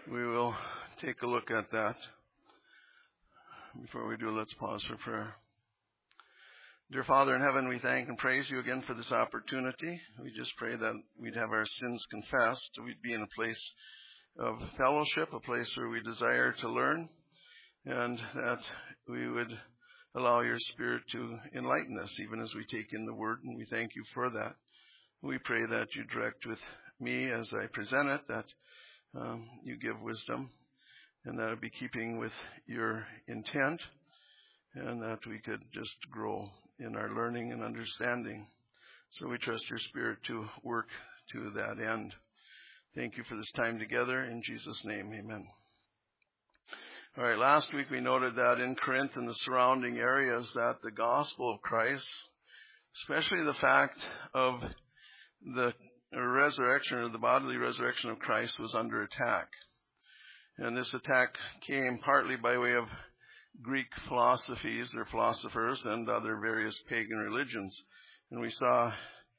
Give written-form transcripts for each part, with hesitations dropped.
We will take a look at that. Before we do, let's pause for prayer. Dear Father in heaven, we thank and praise you again for this opportunity. We just pray that we'd have our sins confessed. We'd be in a place of fellowship, a place where we desire to learn, and that we would allow your Spirit to enlighten us even as we take in the Word, and we thank you for that. We pray that you direct with me as I present it, that you give wisdom, and that it be keeping with your intent, and that we could just grow in our learning and understanding. So we trust your Spirit to work to that end. Thank you for this time together. In Jesus' name, amen. All right, last week we noted that in Corinth and the surrounding areas that the gospel of Christ, especially the fact of the resurrection or the bodily resurrection of Christ, was under attack. And this attack came partly by way of Greek philosophies or philosophers and other various pagan religions. And we saw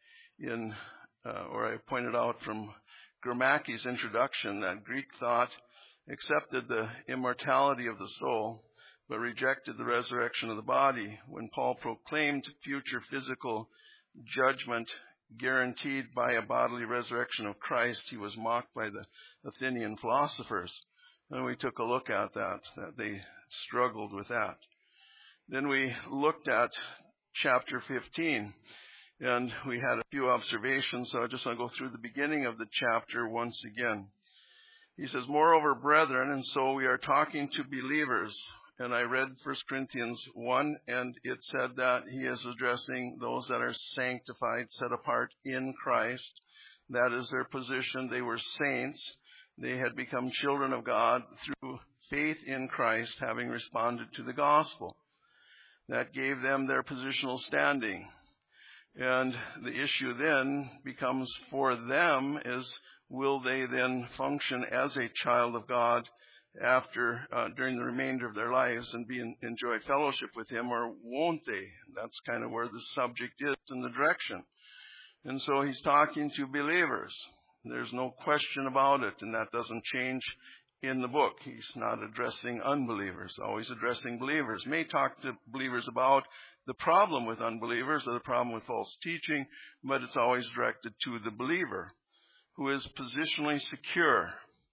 I pointed out from Gromacki's introduction that Greek thought accepted the immortality of the soul, but rejected the resurrection of the body. When Paul proclaimed future physical judgment guaranteed by a bodily resurrection of Christ, he was mocked by the Athenian philosophers. And we took a look at that they struggled with that. Then we looked at chapter 15, and we had a few observations, so I just want to go through the beginning of the chapter once again. He says, "Moreover, brethren," and so we are talking to believers. And I read 1 Corinthians 1, and it said that he is addressing those that are sanctified, set apart in Christ. That is their position. They were saints. They had become children of God through faith in Christ, having responded to the gospel. That gave them their positional standing. And the issue then becomes for them is, will they then function as a child of God during the remainder of their lives and enjoy fellowship with him, or won't they? That's kind of where the subject is in the direction. And so he's talking to believers. There's no question about it, and that doesn't change in the book. He's not addressing unbelievers, always addressing believers. May talk to believers about the problem with unbelievers or the problem with false teaching, but it's always directed to the believer who is positionally secure.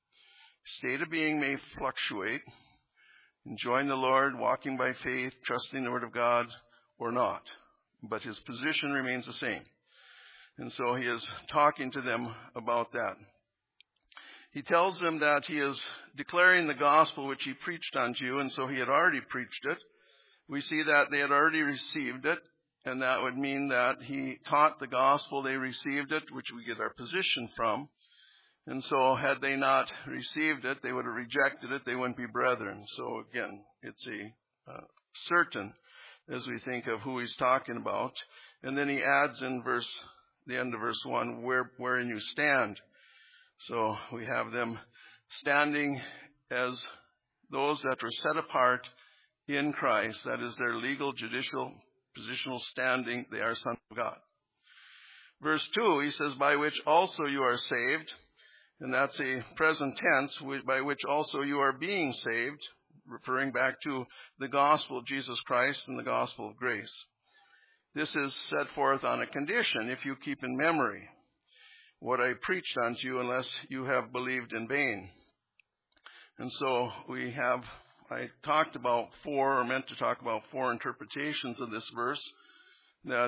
State of being may fluctuate, enjoying the Lord, walking by faith, trusting the Word of God, or not. But his position remains the same. And so he is talking to them about that. He tells them that he is declaring the gospel which he preached unto you, and so he had already preached it. We see that they had already received it, and that would mean that he taught the gospel, they received it, which we get our position from. And so had they not received it, they would have rejected it, they wouldn't be brethren. So again, it's a certain as we think of who he's talking about. And then he adds in the end of verse 1, wherein you stand. So we have them standing as those that were set apart in Christ. That is their legal, judicial, positional standing. They are sons of God. Verse 2, he says, by which also you are saved. And that's a present tense, by which also you are being saved, referring back to the gospel of Jesus Christ and the gospel of grace. This is set forth on a condition, if you keep in memory what I preached unto you, unless you have believed in vain. And so I talked about meant to talk about four interpretations of this verse that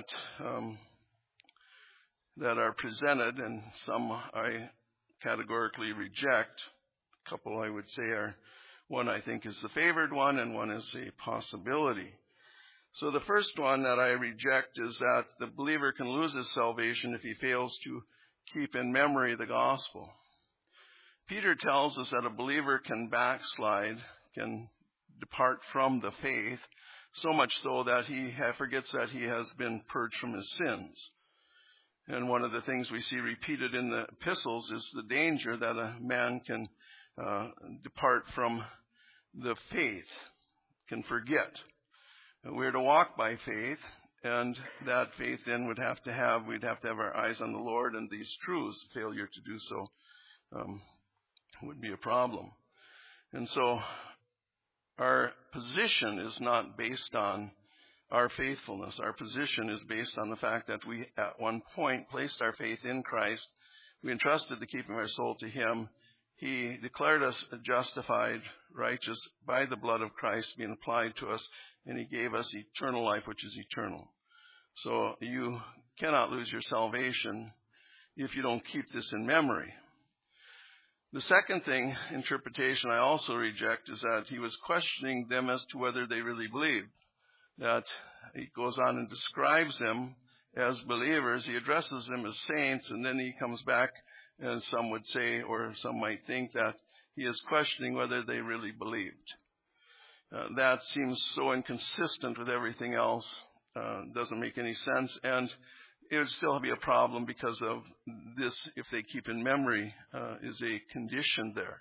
are presented, and some I categorically reject. A couple I would say one I think is the favored one, and one is a possibility. So the first one that I reject is that the believer can lose his salvation if he fails to keep in memory the gospel. Peter tells us that a believer can backslide, can depart from the faith, so much so that he forgets that he has been purged from his sins. And one of the things we see repeated in the epistles is the danger that a man can depart from the faith, can forget. We're to walk by faith, and that faith then we'd have to have our eyes on the Lord and these truths. Failure to do so would be a problem. And so our position is not based on our faithfulness. Our position is based on the fact that we at one point placed our faith in Christ. We entrusted the keeping of our soul to Him. He declared us justified, righteous by the blood of Christ being applied to us, and He gave us eternal life, which is eternal. So you cannot lose your salvation if you don't keep this in memory. The second interpretation I also reject is that he was questioning them as to whether they really believed. That he goes on and describes them as believers. He addresses them as saints, and then he comes back, and some would say, or some might think, that he is questioning whether they really believed. That seems so inconsistent with everything else. Doesn't make any sense, and it would still be a problem because of this, if they keep in memory, is a condition there.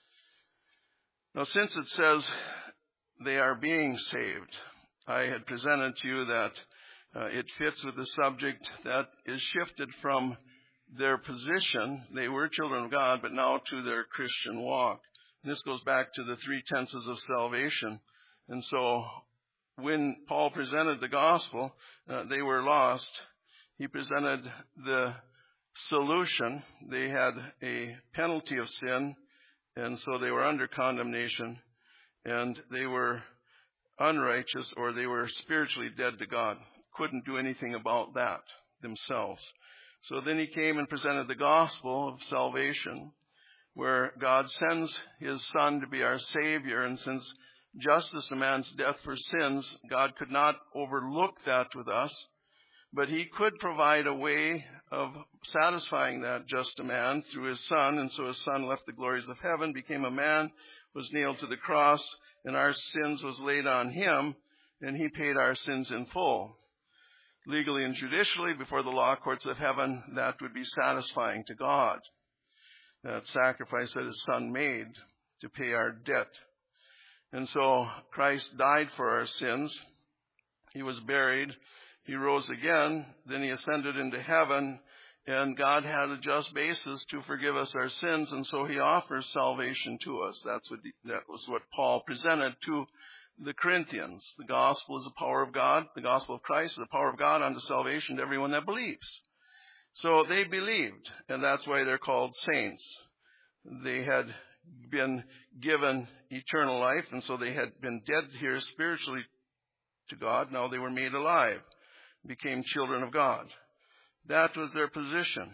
Now, since it says they are being saved, I had presented to you that it fits with the subject that is shifted from their position. They were children of God, but now to their Christian walk. And this goes back to the 3 tenses of salvation. And so when Paul presented the gospel, they were lost. He presented the solution. They had a penalty of sin, and so they were under condemnation, and they were unrighteous, or they were spiritually dead to God. Couldn't do anything about that themselves. So then he came and presented the gospel of salvation, where God sends His Son to be our Savior, and since justice demands death for sins, God could not overlook that with us, but He could provide a way of satisfying that just demand through His Son. And so His Son left the glories of heaven, became a man, was nailed to the cross, and our sins was laid on Him, and He paid our sins in full. Legally and judicially, before the law courts of heaven, that would be satisfying to God. That sacrifice that His Son made to pay our debt. And so Christ died for our sins. He was buried. He rose again, then He ascended into heaven, and God had a just basis to forgive us our sins, and so He offers salvation to us. That was what Paul presented to the Corinthians. The gospel is the power of God. The gospel of Christ is the power of God unto salvation to everyone that believes. So they believed, and that's why they're called saints. They had been given eternal life, and so they had been dead here spiritually to God. Now they were made alive, became children of God. That was their position.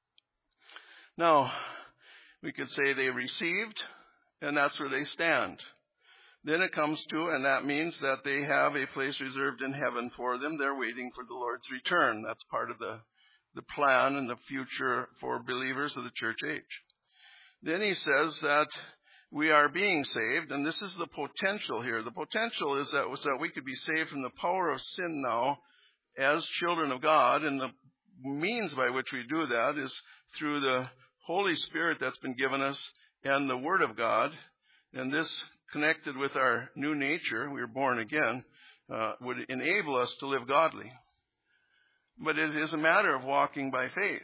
Now, we could say they received, and that's where they stand. Then it comes to, and that means that they have a place reserved in heaven for them. They're waiting for the Lord's return. That's part of the plan and the future for believers of the church age. Then he says that we are being saved, and this is the potential here. The potential is that we could be saved from the power of sin now as children of God, and the means by which we do that is through the Holy Spirit that's been given us and the Word of God. And this, connected with our new nature, we were born again, would enable us to live godly. But it is a matter of walking by faith.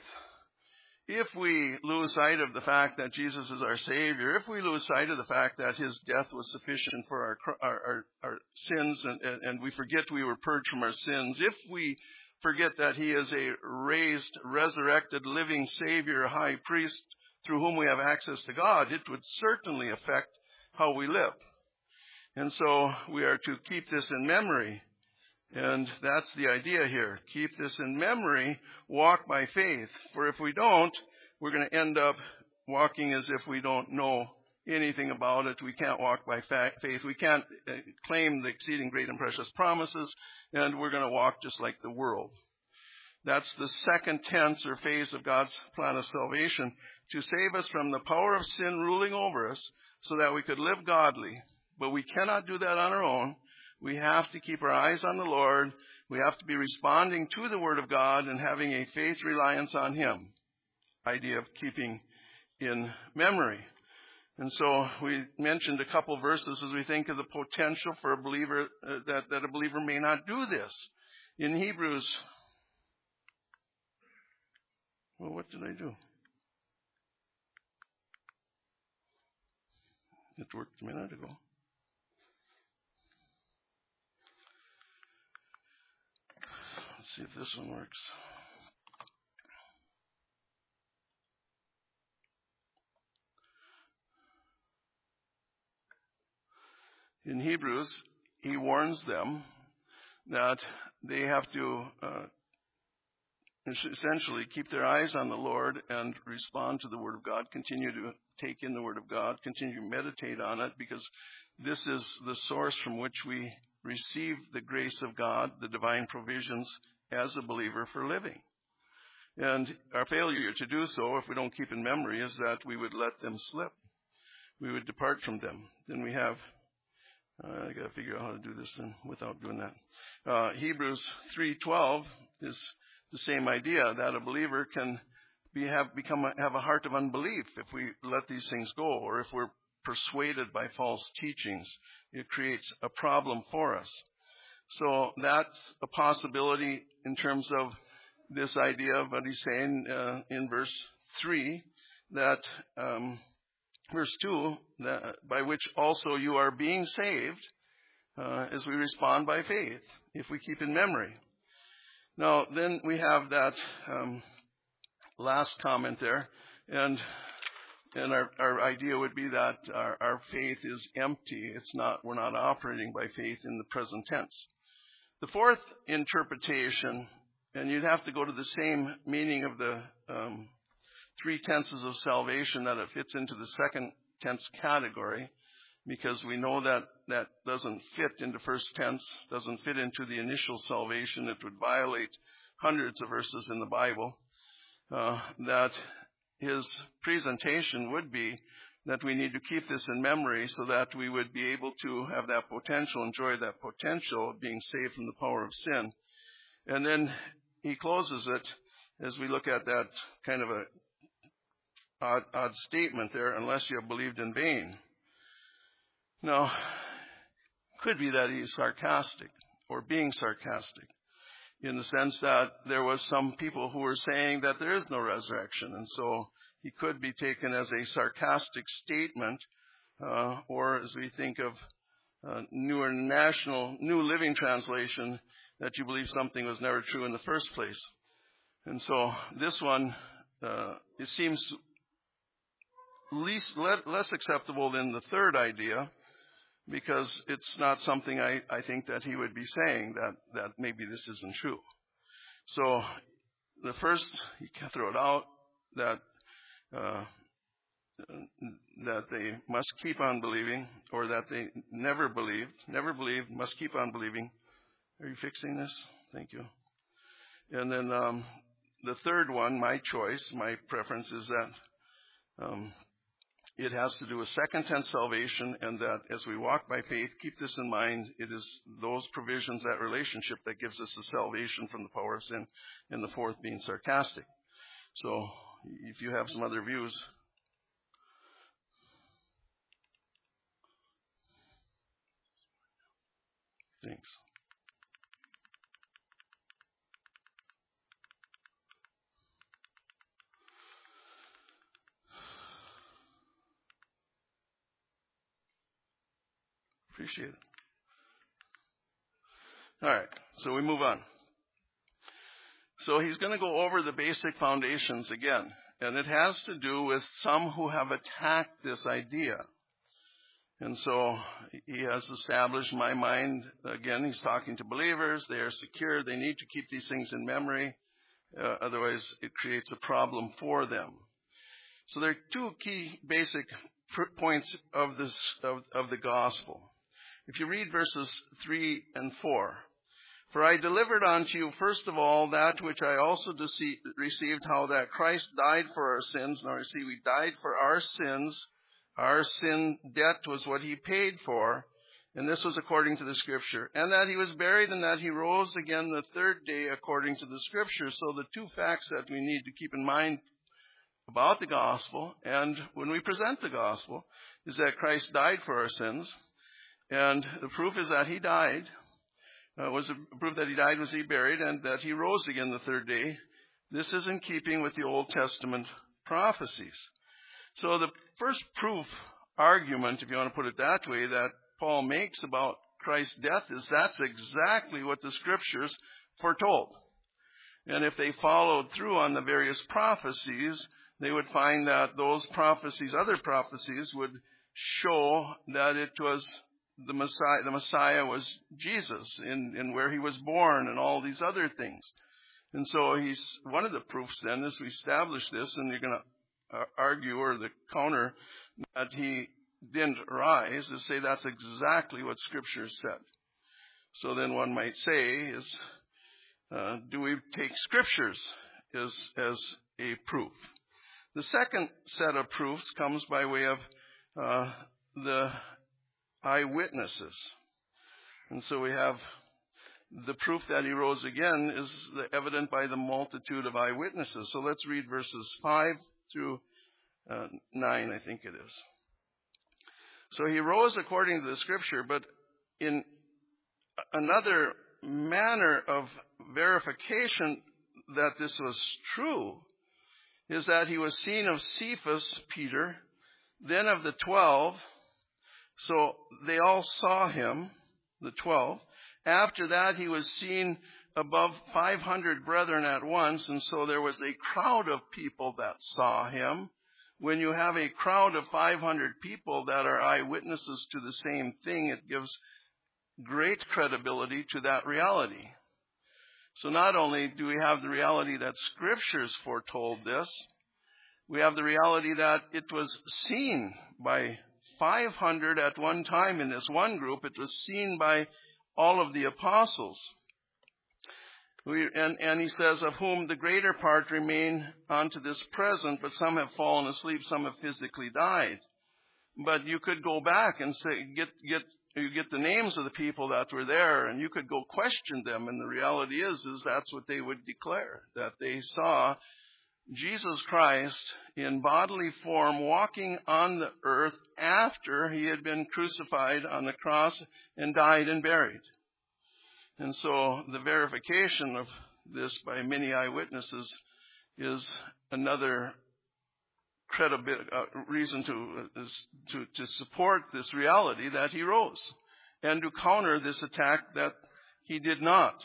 If we lose sight of the fact that Jesus is our Savior, if we lose sight of the fact that His death was sufficient for our sins, and we forget we were purged from our sins, if we forget that He is a raised, resurrected, living Savior, High Priest, through whom we have access to God, it would certainly affect how we live. And so we are to keep this in memory. And that's the idea here. Keep this in memory, walk by faith. For if we don't, we're going to end up walking as if we don't know anything about it. We can't walk by faith. We can't claim the exceeding great and precious promises, and we're going to walk just like the world. That's the second tense or phase of God's plan of salvation, to save us from the power of sin ruling over us so that we could live godly. But we cannot do that on our own. We have to keep our eyes on the Lord. We have to be responding to the Word of God and having a faith reliance on Him. Idea of keeping in memory. And so we mentioned a couple verses as we think of the potential for a believer, that a believer may not do this. In Hebrews, what did I do? It worked a minute ago. Let's see if this one works. In Hebrews, he warns them that they have to essentially keep their eyes on the Lord and respond to the Word of God, continue to take in the Word of God, continue to meditate on it, because this is the source from which we receive the grace of God, the divine provisions as a believer for living. And our failure to do so, if we don't keep in memory, is that we would let them slip. We would depart from them. Then we have I got to figure out how to do this then without doing that. Hebrews 3:12 is the same idea, that a believer can have a heart of unbelief if we let these things go, or if we're persuaded by false teachings. It creates a problem for us. So that's a possibility in terms of this idea of what he's saying in verse 3, that verse 2, by which also you are being saved as we respond by faith, if we keep in memory. Now, then we have that last comment there, and our idea would be that our faith is empty. We're not operating by faith in the present tense. The fourth interpretation, and you'd have to go to the same meaning of the three tenses of salvation, that it fits into the second tense category, because we know that that doesn't fit into first tense, doesn't fit into the initial salvation. It would violate hundreds of verses in the Bible. That his presentation would be that we need to keep this in memory so that we would be able to have that potential, enjoy that potential of being saved from the power of sin. And then he closes it as we look at that kind of a odd statement there, unless you have believed in vain. Now, could be that he's sarcastic, or being sarcastic, in the sense that there was some people who were saying that there is no resurrection, and so he could be taken as a sarcastic statement, or as we think of New Living Translation, that you believe something was never true in the first place. And so this one, it seems less acceptable than the third idea, because it's not something I think that he would be saying, that maybe this isn't true. So the first, you can throw it out, that they must keep on believing, or that they never believed, must keep on believing. Are you fixing this? Thank you. And then the third one, my choice, my preference is that it has to do with second tense salvation, and that as we walk by faith, keep this in mind, it is those provisions, that relationship, that gives us the salvation from the power of sin, and the fourth being sarcastic. So if you have some other views. Thanks. Appreciate it. All right, so we move on. So he's going to go over the basic foundations again, and it has to do with some who have attacked this idea. And so he has established my mind, again, he's talking to believers, they are secure, they need to keep these things in memory, otherwise it creates a problem for them. So there are two key basic points of the gospel. If you read verses 3 and 4, for I delivered unto you first of all that which I also received, how that Christ died for our sins. Now you see, we died for our sins. Our sin debt was what he paid for, and this was according to the Scripture. And that he was buried, and that he rose again the third day according to the Scripture. So the two facts that we need to keep in mind about the gospel, and when we present the gospel, is that Christ died for our sins. And the proof is that he died. Was the proof that he died was he buried, and that he rose again the third day. This is in keeping with the Old Testament prophecies. So the first proof argument, if you want to put it that way, that Paul makes about Christ's death is that's exactly what the Scriptures foretold. And if they followed through on the various prophecies, they would find that those prophecies, other prophecies, would show that it was the Messiah was Jesus, in where he was born and all these other things. And so one of the proofs then is we establish this, and you're going to argue or the counter that he didn't rise, is say that's exactly what Scripture said. So then one might say is, do we take Scriptures as a proof? The second set of proofs comes by way of the eyewitnesses. And so we have the proof that he rose again is evident by the multitude of eyewitnesses. So let's read verses 5 through 9, I think it is. So he rose according to the Scripture, but in another manner of verification that this was true is that he was seen of Cephas, Peter, then of the 12. So they all saw him, the 12. After that, he was seen above 500 brethren at once, and so there was a crowd of people that saw him. When you have a crowd of 500 people that are eyewitnesses to the same thing, it gives great credibility to that reality. So not only do we have the reality that Scriptures foretold this, we have the reality that it was seen by 500 at one time in this one group. It was seen by all of the apostles. And he says, of whom the greater part remain unto this present, but some have fallen asleep, some have physically died. But you could go back and say, you get the names of the people that were there, and you could go question them, and the reality is that's what they would declare, that they saw Jesus Christ in bodily form walking on the earth after he had been crucified on the cross and died and buried. And so the verification of this by many eyewitnesses is another reason to support this reality that he rose and to counter this attack that he did not.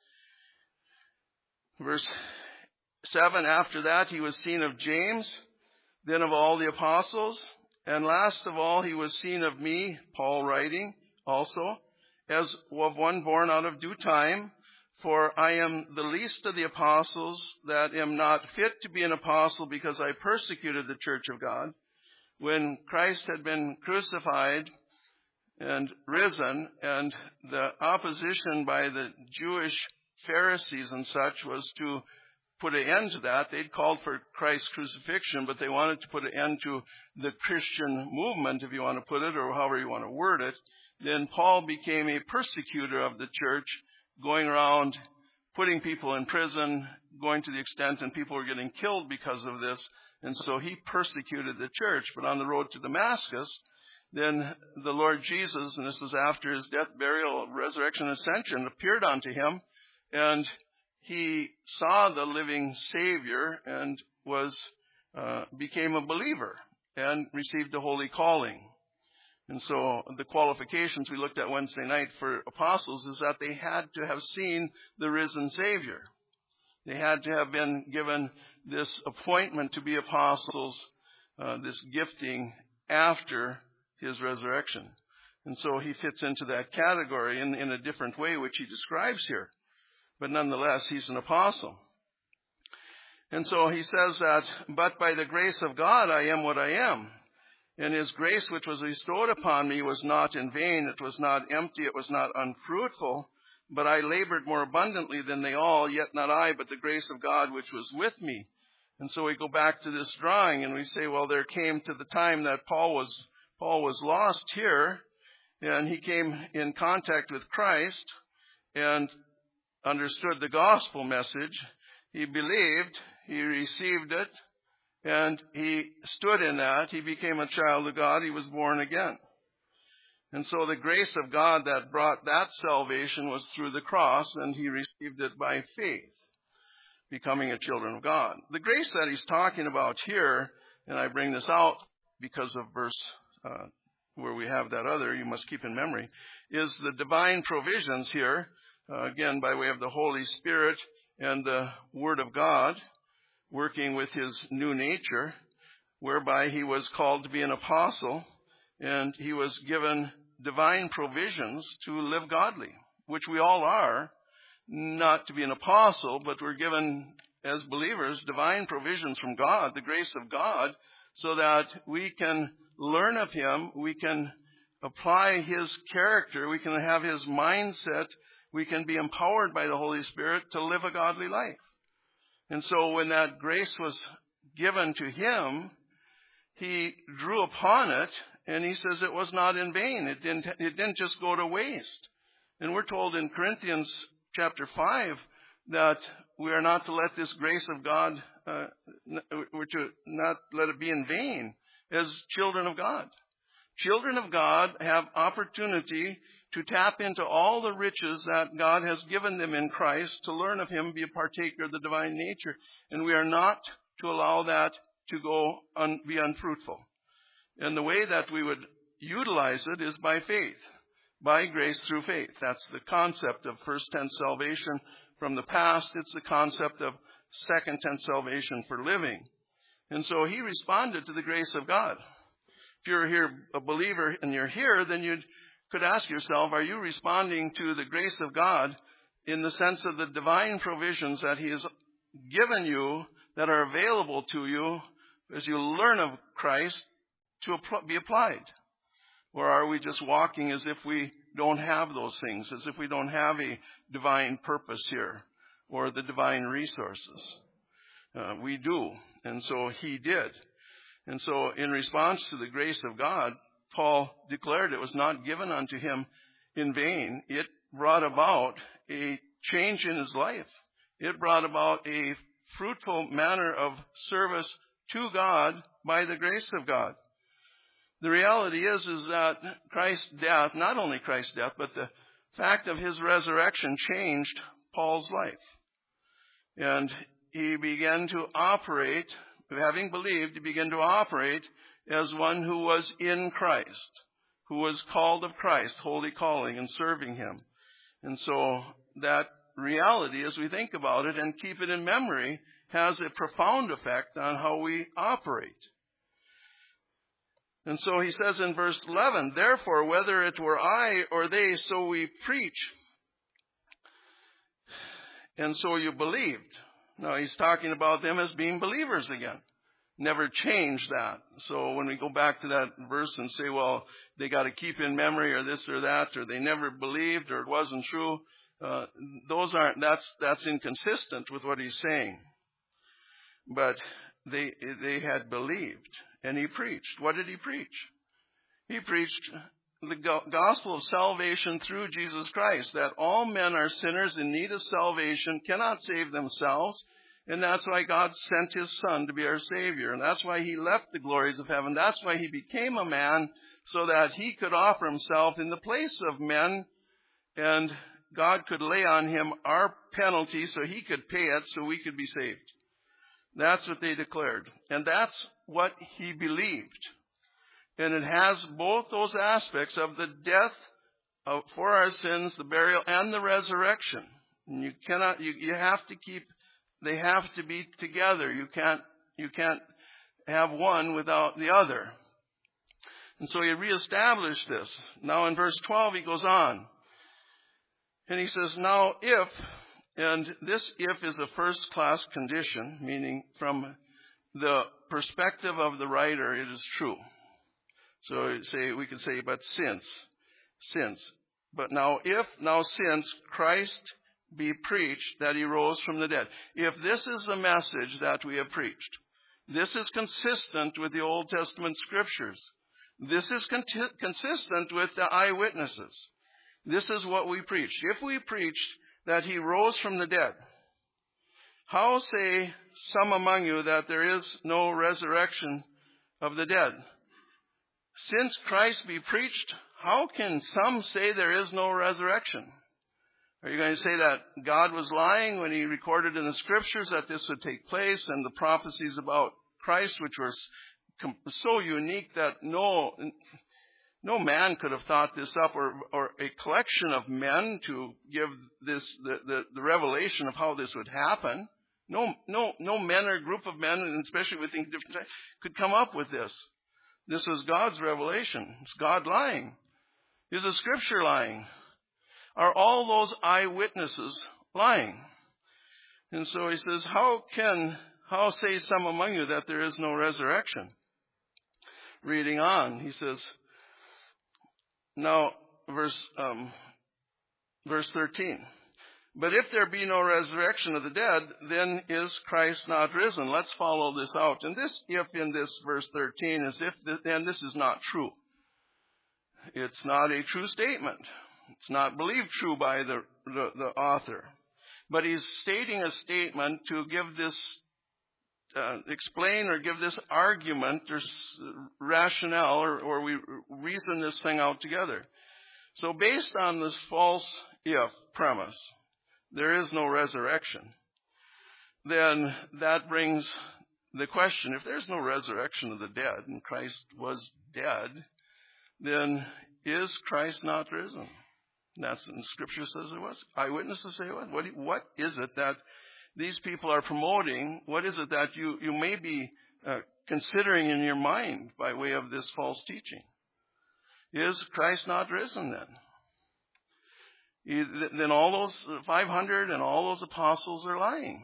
Verse 7, after that he was seen of James, then of all the apostles, and last of all he was seen of me, Paul writing also, as of one born out of due time, for I am the least of the apostles, that am not fit to be an apostle, because I persecuted the church of God. When Christ had been crucified and risen, and the opposition by the Jewish Pharisees and such was to put an end to that. They'd called for Christ's crucifixion, but they wanted to put an end to the Christian movement, if you want to put it, or however you want to word it. Then Paul became a persecutor of the church, going around putting people in prison, going to the extent and people were getting killed because of this. And so he persecuted the church. But on the road to Damascus, then the Lord Jesus, and this was after his death, burial, resurrection, ascension, appeared unto him, and he saw the living Savior and became a believer and received a holy calling. And so the qualifications we looked at Wednesday night for apostles is that they had to have seen the risen Savior. They had to have been given this appointment to be apostles, this gifting after his resurrection. And so he fits into that category in a different way, which he describes here. But nonetheless, he's an apostle. And so he says that, but by the grace of God I am what I am. And his grace which was bestowed upon me was not in vain, it was not empty, it was not unfruitful, but I labored more abundantly than they all, yet not I, but the grace of God which was with me. And so we go back to this drawing and we say, well, there came to the time that Paul was lost here, and he came in contact with Christ and understood the gospel message. He believed, he received it, and he stood in that. He became a child of God. He was born again. And so the grace of God that brought that salvation was through the cross, and he received it by faith, becoming a children of God. The grace that he's talking about here, and I bring this out because of verse where we have that other, you must keep in memory, is the divine provisions here, again, by way of the Holy Spirit and the Word of God, working with his new nature, whereby he was called to be an apostle, and he was given divine provisions to live godly, which we all are, not to be an apostle, but we're given, as believers, divine provisions from God, the grace of God, so that we can learn of him, we can apply his character, we can have his mindset, we can be empowered by the Holy Spirit to live a godly life. And so when that grace was given to him, he drew upon it, and he says it was not in vain. It didn't just go to waste. And we're told in Corinthians chapter 5 that we are not to let this grace of God, we're to not let it be in vain as children of God. Children of God have opportunity to tap into all the riches that God has given them in Christ, to learn of him, be a partaker of the divine nature. And we are not to allow that to be unfruitful. And the way that we would utilize it is by faith, by grace through faith. That's the concept of first tense salvation from the past. It's the concept of second tense salvation for living. And so he responded to the grace of God. If you're here a believer and you're here, then you could ask yourself, are you responding to the grace of God in the sense of the divine provisions that he has given you that are available to you as you learn of Christ to be applied? Or are we just walking as if we don't have those things, as if we don't have a divine purpose here or the divine resources? We do, and so he did. And so in response to the grace of God, Paul declared it was not given unto him in vain. It brought about a change in his life. It brought about a fruitful manner of service to God by the grace of God. The reality is that Christ's death, not only Christ's death, but the fact of his resurrection changed Paul's life. And he began to operate, having believed, he began to operate as one who was in Christ, who was called of Christ, holy calling and serving him. And so that reality, as we think about it and keep it in memory, has a profound effect on how we operate. And so he says in verse 11, therefore, whether it were I or they, so we preach, and so you believed. Now he's talking about them as being believers again. Never changed that. So when we go back to that verse and say, well, they got to keep in memory or this or that, or they never believed or it wasn't true, that's inconsistent with what he's saying. But they had believed, and he preached. What did he preach? He preached the gospel of salvation through Jesus Christ, that all men are sinners in need of salvation, cannot save themselves, and that's why God sent his Son to be our Savior, and that's why he left the glories of heaven. That's why he became a man, so that he could offer himself in the place of men, and God could lay on him our penalty so he could pay it so we could be saved. That's what they declared. And that's what he believed. And it has both those aspects of the death for our sins, the burial, and the resurrection. And you have to keep, they have to be together. You can't have one without the other. And so he reestablished this. Now in verse 12 he goes on. And he says, now if, and this if is a first-class condition, meaning from the perspective of the writer, it is true. So we could say, but since. But now since Christ be preached that he rose from the dead. If this is the message that we have preached, this is consistent with the Old Testament scriptures. This is consistent with the eyewitnesses. This is what we preached. If we preached that he rose from the dead, how say some among you that there is no resurrection of the dead? Since Christ be preached, how can some say there is no resurrection? Are you going to say that God was lying when he recorded in the scriptures that this would take place, and the prophecies about Christ, which were so unique that no man could have thought this up, or a collection of men to give this the revelation of how this would happen. No men or group of men, and especially within different times, could come up with this. This was God's revelation. It's God lying. Is the Scripture lying? Are all those eyewitnesses lying? And so he says, how say some among you that there is no resurrection? Reading on, he says, now, verse 13. But if there be no resurrection of the dead, then is Christ not risen? Let's follow this out. And this, if in this verse 13, is if, then this is not true. It's not a true statement. It's not believed true by the author. But he's stating a statement to give this, explain or give this argument or rationale, or we reason this thing out together. So based on this false if premise, there is no resurrection, then that brings the question, if there's no resurrection of the dead and Christ was dead, then is Christ not risen? That's in Scripture says it was. Eyewitnesses say what? What is it that these people are promoting? What is it that you may be considering in your mind by way of this false teaching? Is Christ not risen then? Then all those 500 and all those apostles are lying.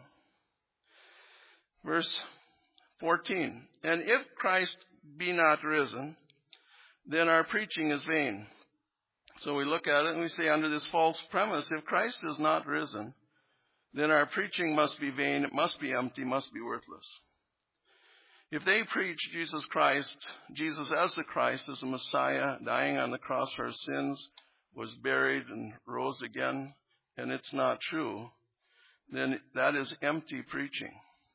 Verse 14. And if Christ be not risen, then our preaching is vain. So we look at it and we say, under this false premise, if Christ is not risen, then our preaching must be vain, it must be empty, must be worthless. If they preach Jesus Christ, Jesus as the Christ, as the Messiah, dying on the cross for our sins, was buried and rose again, and it's not true, then that is empty preaching.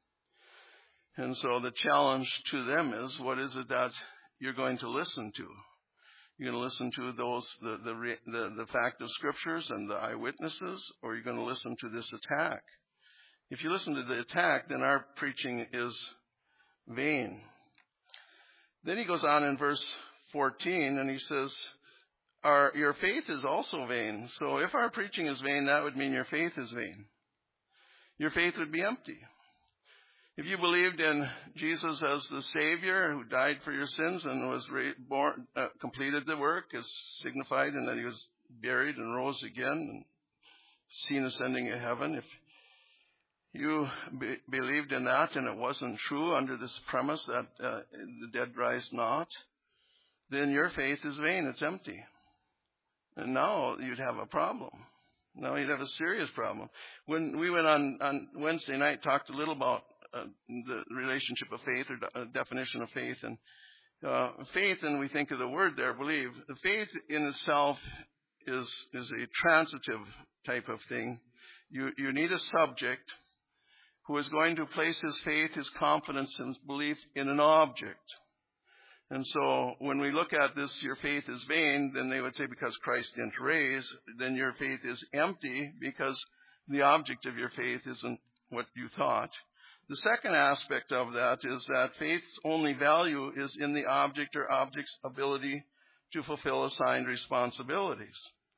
And so the challenge to them is, what is it that you're going to listen to? You're going to listen to those, the fact of Scriptures and the eyewitnesses, or you're going to listen to this attack? If you listen to the attack, then our preaching is vain. Then he goes on in verse 14 and he says, your faith is also vain. So if our preaching is vain, that would mean your faith is vain. Your faith would be empty. If you believed in Jesus as the Savior who died for your sins and was completed the work, as signified in that he was buried and rose again and seen ascending to heaven, if you believed in that and it wasn't true under this premise that the dead rise not, then your faith is vain. It's empty. And now you'd have a problem. Now you'd have a serious problem. When we went on Wednesday night, talked a little about the relationship of faith, or definition of faith. And faith, and we think of the word there, believe. The faith in itself is a transitive type of thing. You need a subject who is going to place his faith, his confidence, and his belief in an object. And so when we look at this, your faith is vain, then they would say because Christ didn't raise, then your faith is empty because the object of your faith isn't what you thought. The second aspect of that is that faith's only value is in the object or object's ability to fulfill assigned responsibilities.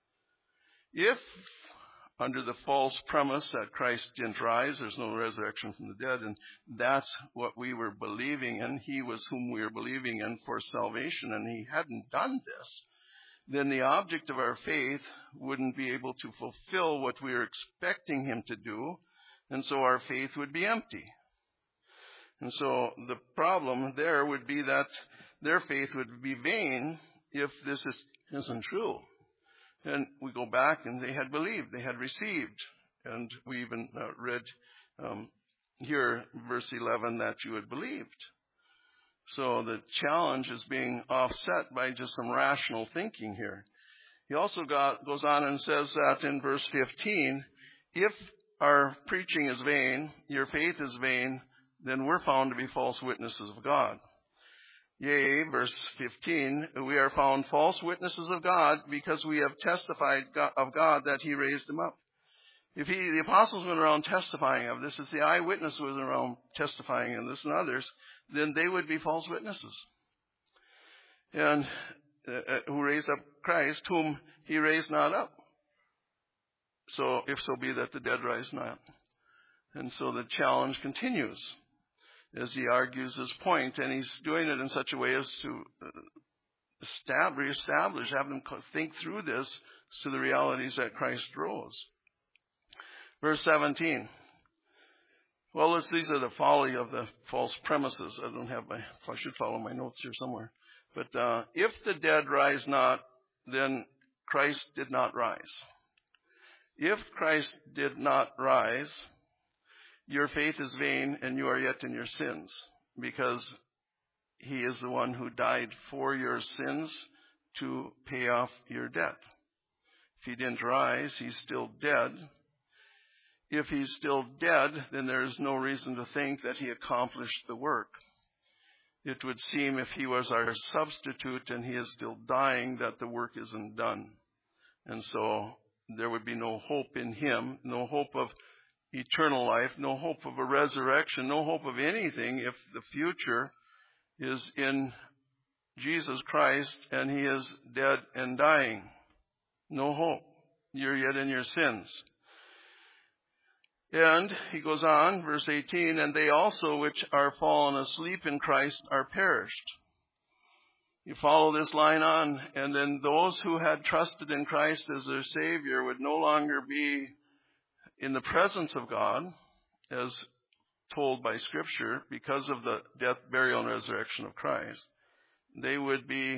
If, under the false premise that Christ didn't rise, there's no resurrection from the dead, and that's what we were believing in, he was whom we were believing in for salvation, and he hadn't done this, then the object of our faith wouldn't be able to fulfill what we were expecting him to do, and so our faith would be empty. And so the problem there would be that their faith would be vain if this isn't true. And we go back and they had believed, they had received. And we even read here, verse 11, that you had believed. So the challenge is being offset by just some rational thinking here. He also goes on and says that in verse 15, if our preaching is vain, your faith is vain, then we're found to be false witnesses of God. Yea, verse 15, we are found false witnesses of God because we have testified of God that he raised him up. If the apostles went around testifying of this, if the eyewitness was around testifying of this and others, then they would be false witnesses. And who raised up Christ, whom he raised not up. So, if so be that the dead rise not. And so the challenge continues as he argues his point, and he's doing it in such a way as to reestablish, have them think through this to the realities that Christ rose. Verse 17. Well, these are the folly of the false premises. I should follow my notes here somewhere. But if the dead rise not, then Christ did not rise. If Christ did not rise, your faith is vain and you are yet in your sins, because he is the one who died for your sins to pay off your debt. If he didn't rise, he's still dead. If he's still dead, then there is no reason to think that he accomplished the work. It would seem if he was our substitute and he is still dying that the work isn't done. And so there would be no hope in him, no hope of eternal life, no hope of a resurrection, no hope of anything if the future is in Jesus Christ and he is dead and dying. No hope. You're yet in your sins. And he goes on, verse 18, and they also which are fallen asleep in Christ are perished. You follow this line on, and then those who had trusted in Christ as their Savior would no longer be in the presence of God, as told by Scripture, because of the death, burial, and resurrection of Christ. They would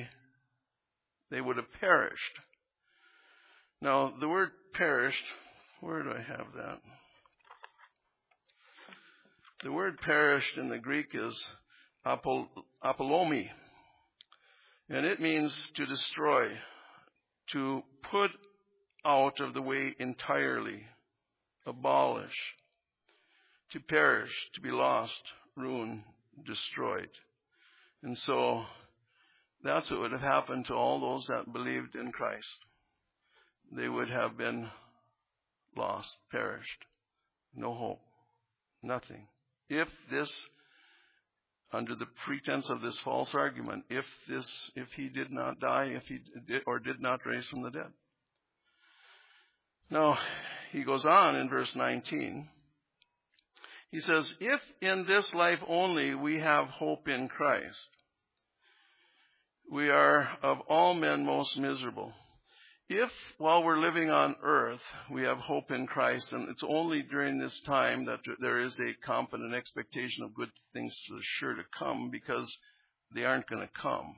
have perished. Now, the word perished, where do I have that? The word perished in the Greek is apollomi, and it means to destroy, to put out of the way entirely, abolish, to perish, to be lost, ruined, destroyed. And so that's what would have happened to all those that believed in Christ. They would have been lost, perished, no hope, nothing. If this, under the pretense of this false argument, if he did not die, if he did not raise from the dead. Now, he goes on in verse 19. He says, if in this life only we have hope in Christ, we are of all men most miserable. If, while we're living on earth, we have hope in Christ, and it's only during this time that there is a confident expectation of good things sure to come, because they aren't going to come,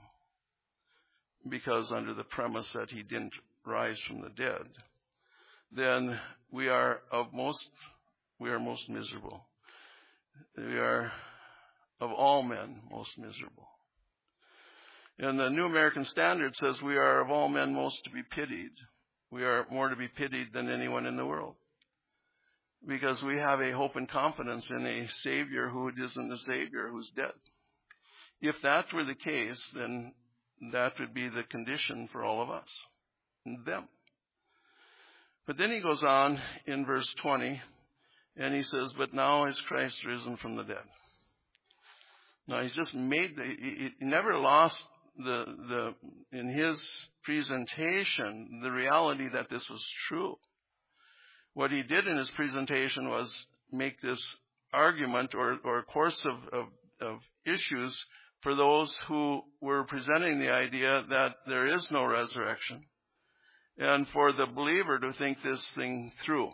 because under the premise that he didn't rise from the dead, then we are most miserable. We are of all men most miserable. And the New American Standard says we are of all men most to be pitied. We are more to be pitied than anyone in the world, because we have a hope and confidence in a Savior who isn't the Savior, who's dead. If that were the case, then that would be the condition for all of us, them. But then he goes on in verse 20, and he says, but now is Christ risen from the dead. Now he's just he never lost in his presentation, the reality that this was true. What he did in his presentation was make this argument or course of issues for those who were presenting the idea that there is no resurrection, and for the believer to think this thing through.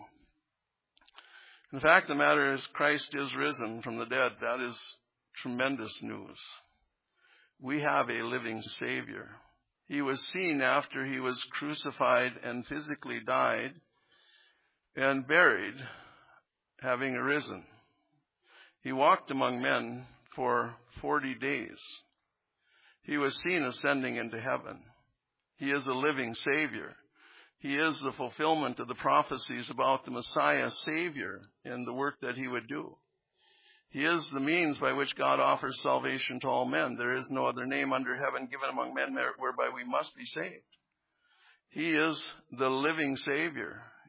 In fact, the matter is Christ is risen from the dead. That is tremendous news. We have a living Savior. He was seen after he was crucified and physically died and buried, having arisen. He walked among men for 40 days. He was seen ascending into heaven. He is a living Savior. He is the fulfillment of the prophecies about the Messiah Savior and the work that he would do. He is the means by which God offers salvation to all men. There is no other name under heaven given among men whereby we must be saved. He is the living Savior.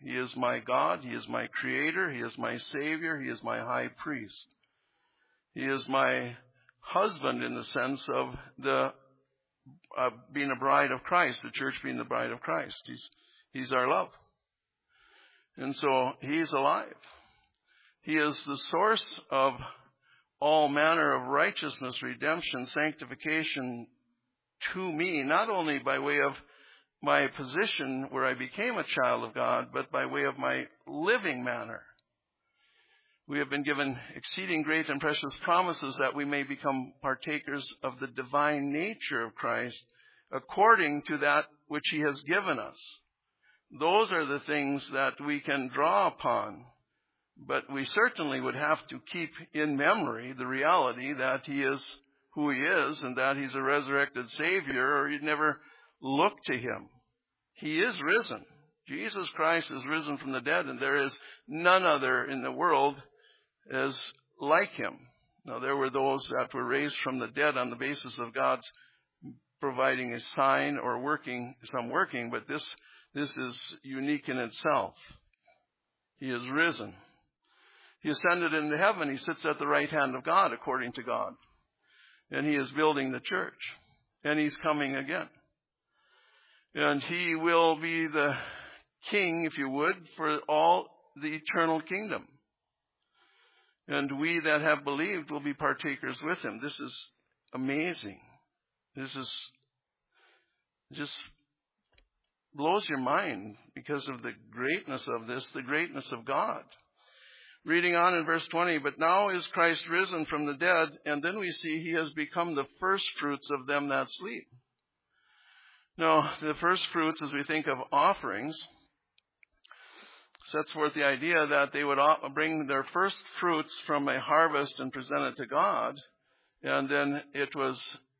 He is my God. He is my Creator. He is my Savior. He is my High Priest. He is my husband in the sense of being a bride of Christ, the church being the bride of Christ. He's our love. And so He's alive. He is the source of all manner of righteousness, redemption, sanctification to me, not only by way of my position where I became a child of God, but by way of my living manner. We have been given exceeding great and precious promises that we may become partakers of the divine nature of Christ according to that which He has given us. Those are the things that we can draw upon, but we certainly would have to keep in memory the reality that He is who He is and that He's a resurrected Savior, or you'd never look to Him. He is risen. Jesus Christ is risen from the dead, and there is none other in the world as like Him. Now, there were those that were raised from the dead on the basis of God's providing a sign or some working, but this is unique in itself. He is risen. He ascended into heaven. He sits at the right hand of God, according to God. And He is building the church. And He's coming again. And He will be the king, if you would, for all the eternal kingdom. And we that have believed will be partakers with Him. This is amazing. This is just blows your mind because of the greatness of this, the greatness of God. Reading on in verse 20, but now is Christ risen from the dead, and then we see He has become the first fruits of them that sleep. Now, the first fruits, as we think of offerings, sets forth the idea that they would bring their first fruits from a harvest and present it to God, and then it was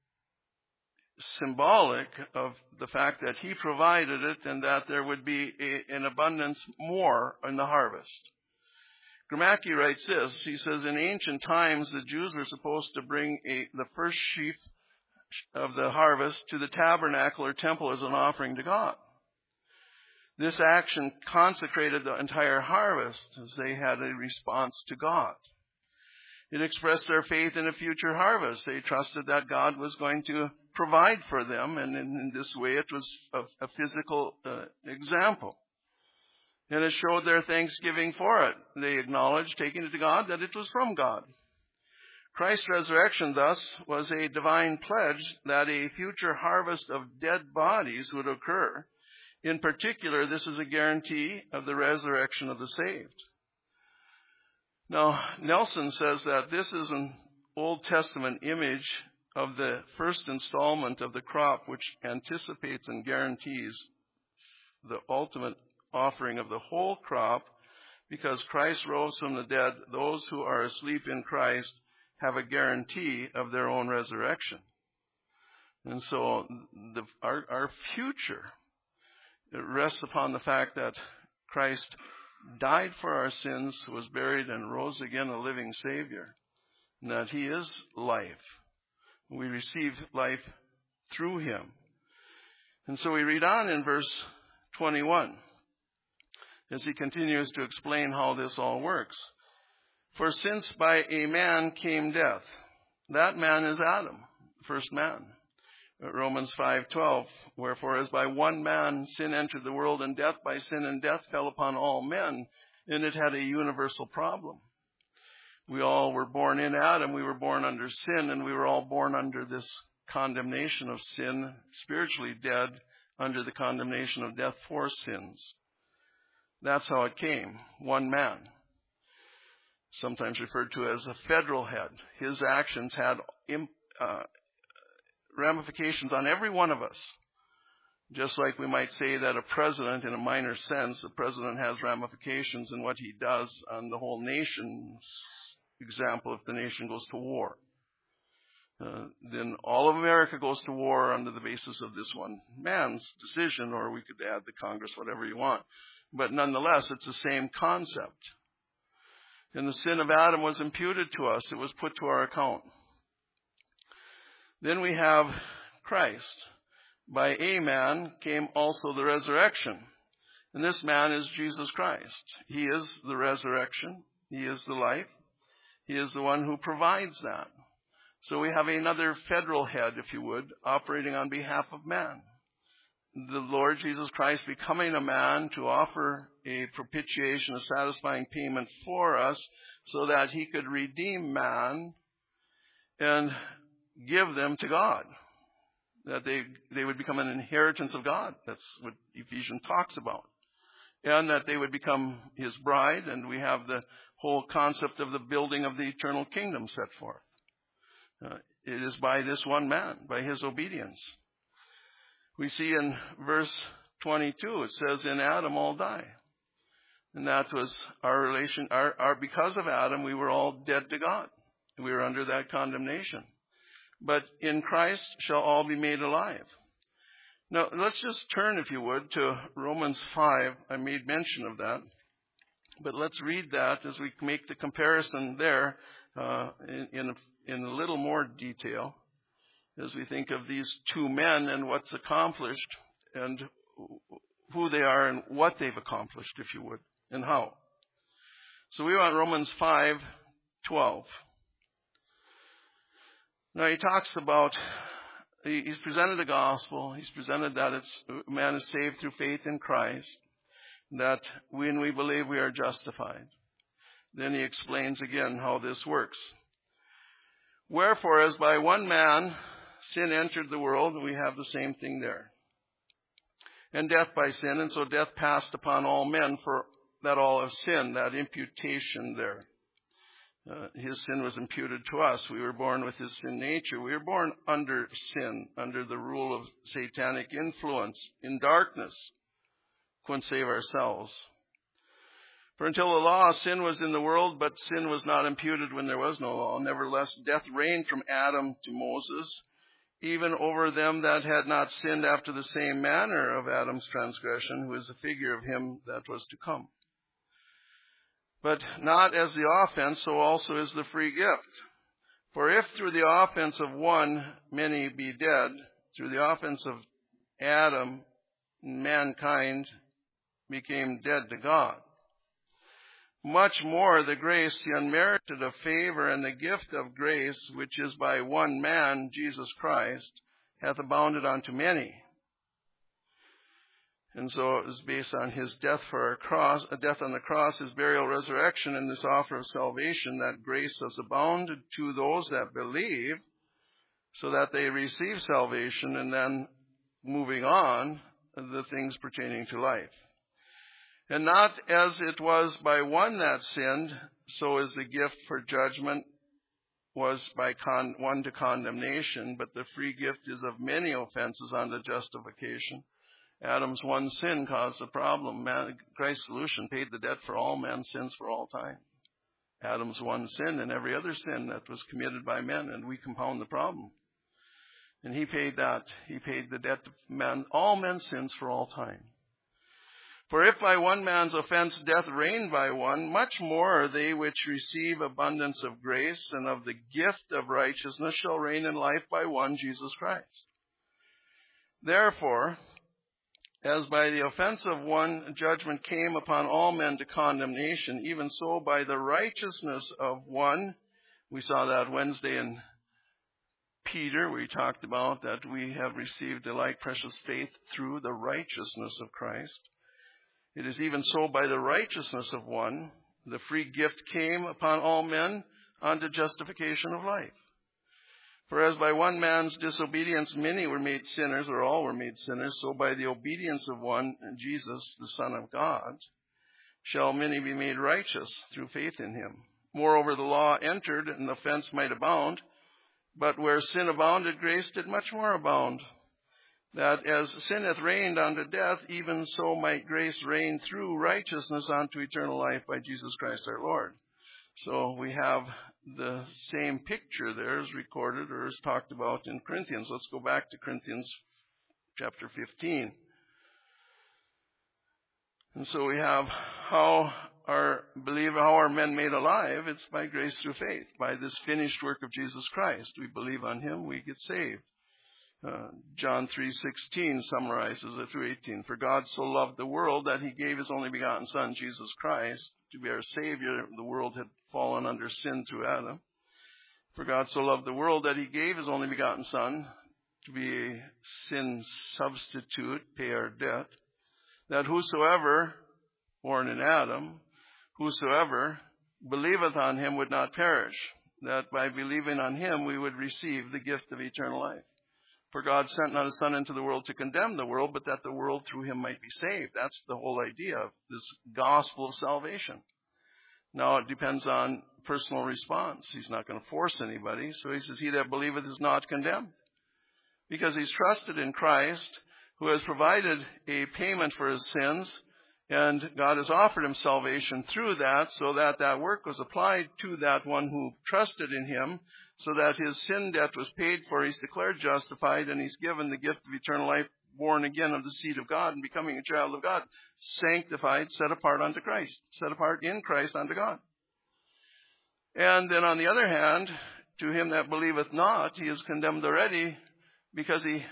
symbolic of the fact that He provided it and that there would be an abundance more in the harvest. Gromacki writes this. He says, in ancient times, the Jews were supposed to bring the first sheaf of the harvest to the tabernacle or temple as an offering to God. This action consecrated the entire harvest as they had a response to God. It expressed their faith in a future harvest. They trusted that God was going to provide for them, and in this way it was a physical example. And it showed their thanksgiving for it. They acknowledged, taking it to God, that it was from God. Christ's resurrection, thus, was a divine pledge that a future harvest of dead bodies would occur. In particular, this is a guarantee of the resurrection of the saved. Now, Nelson says that this is an Old Testament image of the first installment of the crop, which anticipates and guarantees the ultimate offering of the whole crop. Because Christ rose from the dead, those who are asleep in Christ have a guarantee of their own resurrection. And so our future, it rests upon the fact that Christ died for our sins, was buried, and rose again a living Savior, and that He is life. We receive life through Him. And so we read on in verse 21 as he continues to explain how this all works. For since by a man came death, that man is Adam, the first man. Romans 5:12, wherefore as by one man sin entered the world, and death by sin, and death fell upon all men, and it had a universal problem. We all were born in Adam, we were born under sin, and we were all born under this condemnation of sin, spiritually dead under the condemnation of death for sins. That's how it came, one man, sometimes referred to as a federal head. His actions had ramifications on every one of us. Just like we might say that a president, in a minor sense, a president has ramifications in what he does on the whole nation's example if the nation goes to war. Then all of America goes to war under the basis of this one man's decision, or we could add the Congress, whatever you want. But nonetheless, it's the same concept. And the sin of Adam was imputed to us. It was put to our account. Then we have Christ. By a man came also the resurrection. And this man is Jesus Christ. He is the resurrection. He is the life. He is the one who provides that. So we have another federal head, if you would, operating on behalf of man. The Lord Jesus Christ becoming a man to offer a propitiation, a satisfying payment for us so that he could redeem man and give them to God. That they would become an inheritance of God. That's what Ephesians talks about. And that they would become his bride, and we have the whole concept of the building of the eternal kingdom set forth. It is by this one man, by his obedience. We see in verse 22, it says, in Adam all die. And that was our relation. Because of Adam, we were all dead to God. We were under that condemnation. But in Christ shall all be made alive. Now, let's just turn, if you would, to Romans 5. I made mention of that. But let's read that as we make the comparison there in a little more detail as we think of these two men and what's accomplished and who they are and what they've accomplished, if you would, and how. So we want Romans 5:12. Now he talks about, he's presented the gospel, he's presented that man is saved through faith in Christ, that when we believe we are justified. Then he explains again how this works. Wherefore, as by one man sin entered the world, and we have the same thing there. And death by sin, and so death passed upon all men, for that all have sinned, that imputation there. His sin was imputed to us. We were born with his sin nature. We were born under sin, under the rule of satanic influence, in darkness. Couldn't save ourselves. For until the law, sin was in the world, but sin was not imputed when there was no law. Nevertheless, death reigned from Adam to Moses, even over them that had not sinned after the same manner of Adam's transgression, who is a figure of him that was to come. But not as the offense, so also is the free gift. For if through the offense of one many be dead, through the offense of Adam, mankind became dead to God. Much more the grace, the unmerited of favor, and the gift of grace, which is by one man, Jesus Christ, hath abounded unto many. And so it was based on his death for our cross, a death on the cross, his burial, resurrection, and this offer of salvation, that grace has abounded to those that believe, so that they receive salvation, and then moving on, the things pertaining to life. And not as it was by one that sinned, so is the gift for judgment was by one to condemnation, but the free gift is of many offenses unto justification. Adam's one sin caused the problem. Christ's solution paid the debt for all men's sins for all time. Adam's one sin and every other sin that was committed by men, and we compound the problem. And he paid that. He paid the debt of all men's sins for all time. For if by one man's offense death reigned by one, much more they which receive abundance of grace and of the gift of righteousness shall reign in life by one, Jesus Christ. Therefore, as by the offense of one judgment came upon all men to condemnation, even so by the righteousness of one, we saw that Wednesday in Peter, where he talked about that we have received a like precious faith through the righteousness of Christ. It is even so by the righteousness of one, the free gift came upon all men unto justification of life. For as by one man's disobedience many were made sinners, or all were made sinners, so by the obedience of one, Jesus, the Son of God, shall many be made righteous through faith in him. Moreover, the law entered, and the offense might abound, but where sin abounded, grace did much more abound, that as sin hath reigned unto death, even so might grace reign through righteousness unto eternal life by Jesus Christ our Lord. So we have the same picture there as recorded or as talked about in Corinthians. Let's go back to Corinthians chapter 15. And so we have how our men made alive. It's by grace through faith, by this finished work of Jesus Christ. We believe on him, we get saved. John 3:16 summarizes it through 18. For God so loved the world that he gave his only begotten Son, Jesus Christ, to be our Savior. The world had fallen under sin through Adam. For God so loved the world that he gave his only begotten Son to be a sin substitute, pay our debt, that whosoever, born in Adam, whosoever believeth on him would not perish, that by believing on him we would receive the gift of eternal life. For God sent not his Son into the world to condemn the world, but that the world through him might be saved. That's the whole idea of this gospel of salvation. Now it depends on personal response. He's not going to force anybody. So he says, he that believeth is not condemned. Because he's trusted in Christ, who has provided a payment for his sins, and God has offered him salvation through that, so that that work was applied to that one who trusted in him, so that his sin debt was paid for. He's declared justified, and he's given the gift of eternal life, born again of the seed of God, and becoming a child of God, sanctified, set apart unto Christ, set apart in Christ unto God. And then on the other hand, to him that believeth not, he is condemned already, because he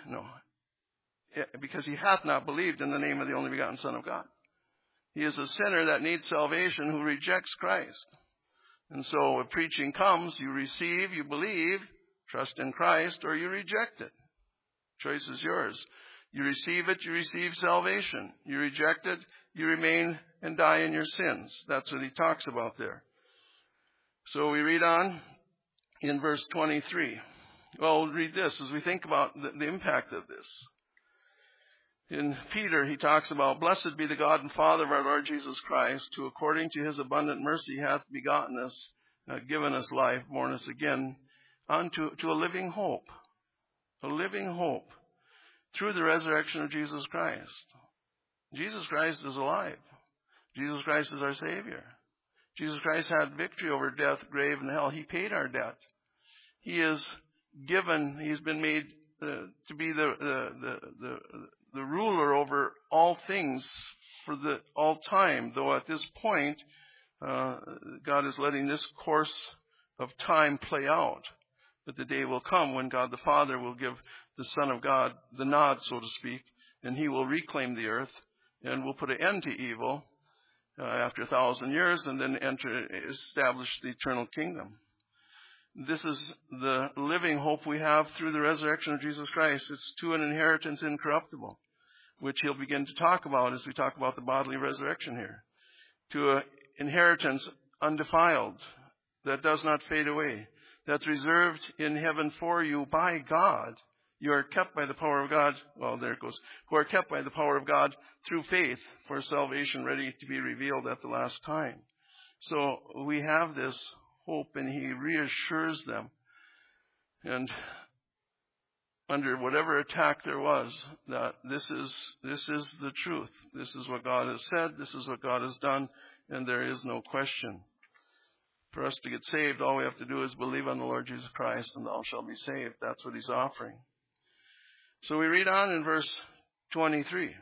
hath not believed in the name of the only begotten Son of God. He is a sinner that needs salvation who rejects Christ. And so if preaching comes, you receive, you believe, trust in Christ, or you reject it. Choice is yours. You receive it, you receive salvation. You reject it, you remain and die in your sins. That's what he talks about there. So we read on in verse 23. Well, we'll read this as we think about the impact of this. In Peter, he talks about, blessed be the God and Father of our Lord Jesus Christ, who according to his abundant mercy hath begotten us, given us life, born us again, unto a living hope. A living hope through the resurrection of Jesus Christ. Jesus Christ is alive. Jesus Christ is our Savior. Jesus Christ had victory over death, grave, and hell. He paid our debt. He is given, he's been made to be the ruler over all things for all time, though at this point, God is letting this course of time play out. But the day will come when God the Father will give the Son of God the nod, so to speak, and he will reclaim the earth and will put an end to evil after 1,000 years, and then establish the eternal kingdom. This is the living hope we have through the resurrection of Jesus Christ. It's to an inheritance incorruptible, which he'll begin to talk about as we talk about the bodily resurrection here. To an inheritance undefiled, that does not fade away, that's reserved in heaven for you by God. You are kept by the power of God. Well, there it goes. Who are kept by the power of God through faith for salvation ready to be revealed at the last time. So we have this hope, and he reassures them. And under whatever attack there was, that this is the truth. This is what God has said. This is what God has done. And there is no question. For us to get saved, all we have to do is believe on the Lord Jesus Christ, and thou shalt be saved. That's what he's offering. So we read on in verse 23.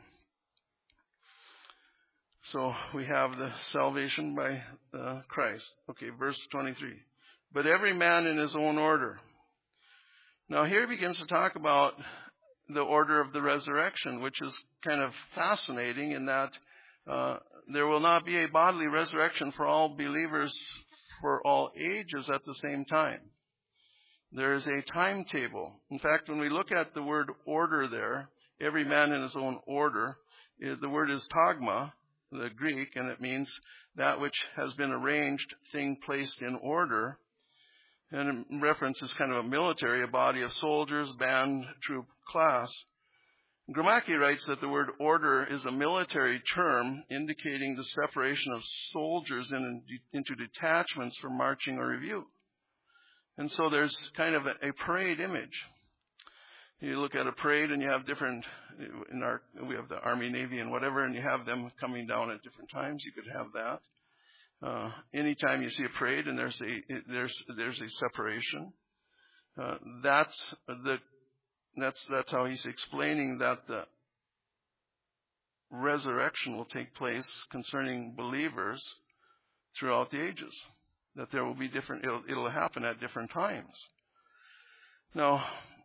So we have the salvation by Christ. Okay, verse 23. But every man in his own order. Now here he begins to talk about the order of the resurrection, which is kind of fascinating in that there will not be a bodily resurrection for all believers for all ages at the same time. There is a timetable. In fact, when we look at the word order there, every man in his own order, the word is tagma, the Greek, and it means that which has been arranged, thing placed in order. And in reference is kind of a military, a body of soldiers, band, troop, class. Gromacki writes that the word order is a military term indicating the separation of soldiers into detachments for marching or review. And so there's kind of a parade image. You look at a parade and you have different, we have the Army, Navy, and whatever, and you have them coming down at different times. You could have that. Anytime you see a parade and there's a separation, that's how he's explaining that the resurrection will take place concerning believers throughout the ages. That there will be different, it'll happen at different times. Now,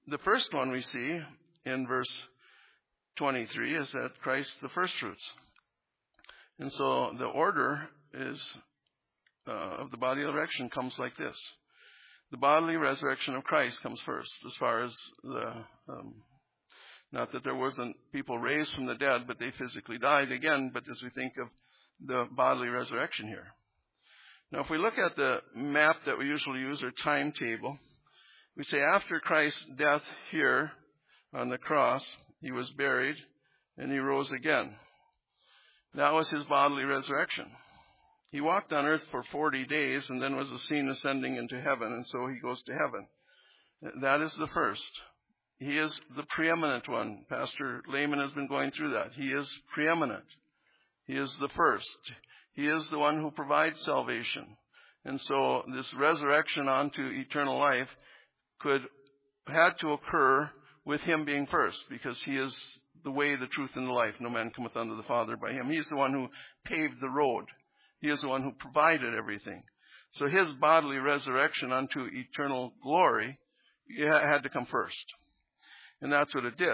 the first one we see in verse 23 is that Christ the first fruits. And so the order is of the bodily resurrection comes like this. The bodily resurrection of Christ comes first, as far as the, not that there wasn't people raised from the dead, but they physically died again, but as we think of the bodily resurrection here. Now, if we look at the map that we usually use, or timetable, we say after Christ's death here on the cross, he was buried and he rose again. That was his bodily resurrection. He walked on earth for 40 days and then was seen ascending into heaven, and so he goes to heaven. That is the first. He is the preeminent one. Pastor Lehman has been going through that. He is preeminent. He is the first. He is the one who provides salvation. And so this resurrection onto eternal life had to occur with him being first, because he is the way, the truth, and the life. No man cometh unto the Father by him. He's the one who paved the road. He is the one who provided everything. So his bodily resurrection unto eternal glory had to come first. And that's what it did.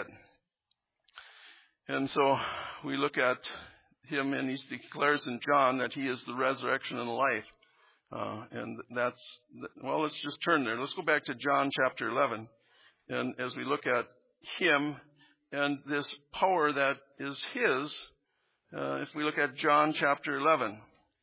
And so we look at him, and he declares in John that he is the resurrection and the life. And that's, well, let's just turn there. Let's go back to John chapter 11. And as we look at him and this power that is his, if we look at John chapter 11.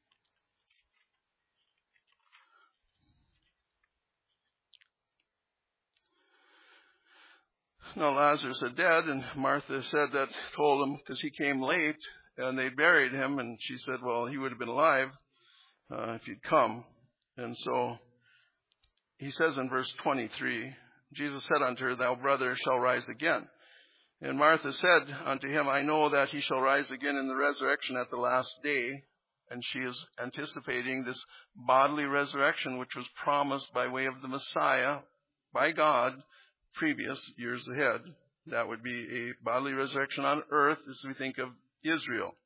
Now Lazarus is dead, and Martha told him, because he came late, and they buried him, and she said, well, he would have been alive if he'd come. And so he says in verse 23, Jesus said unto her, thou brother shall rise again. And Martha said unto him, I know that he shall rise again in the resurrection at the last day. And she is anticipating this bodily resurrection, which was promised by way of the Messiah by God previous years ahead. That would be a bodily resurrection on earth as we think of Israel.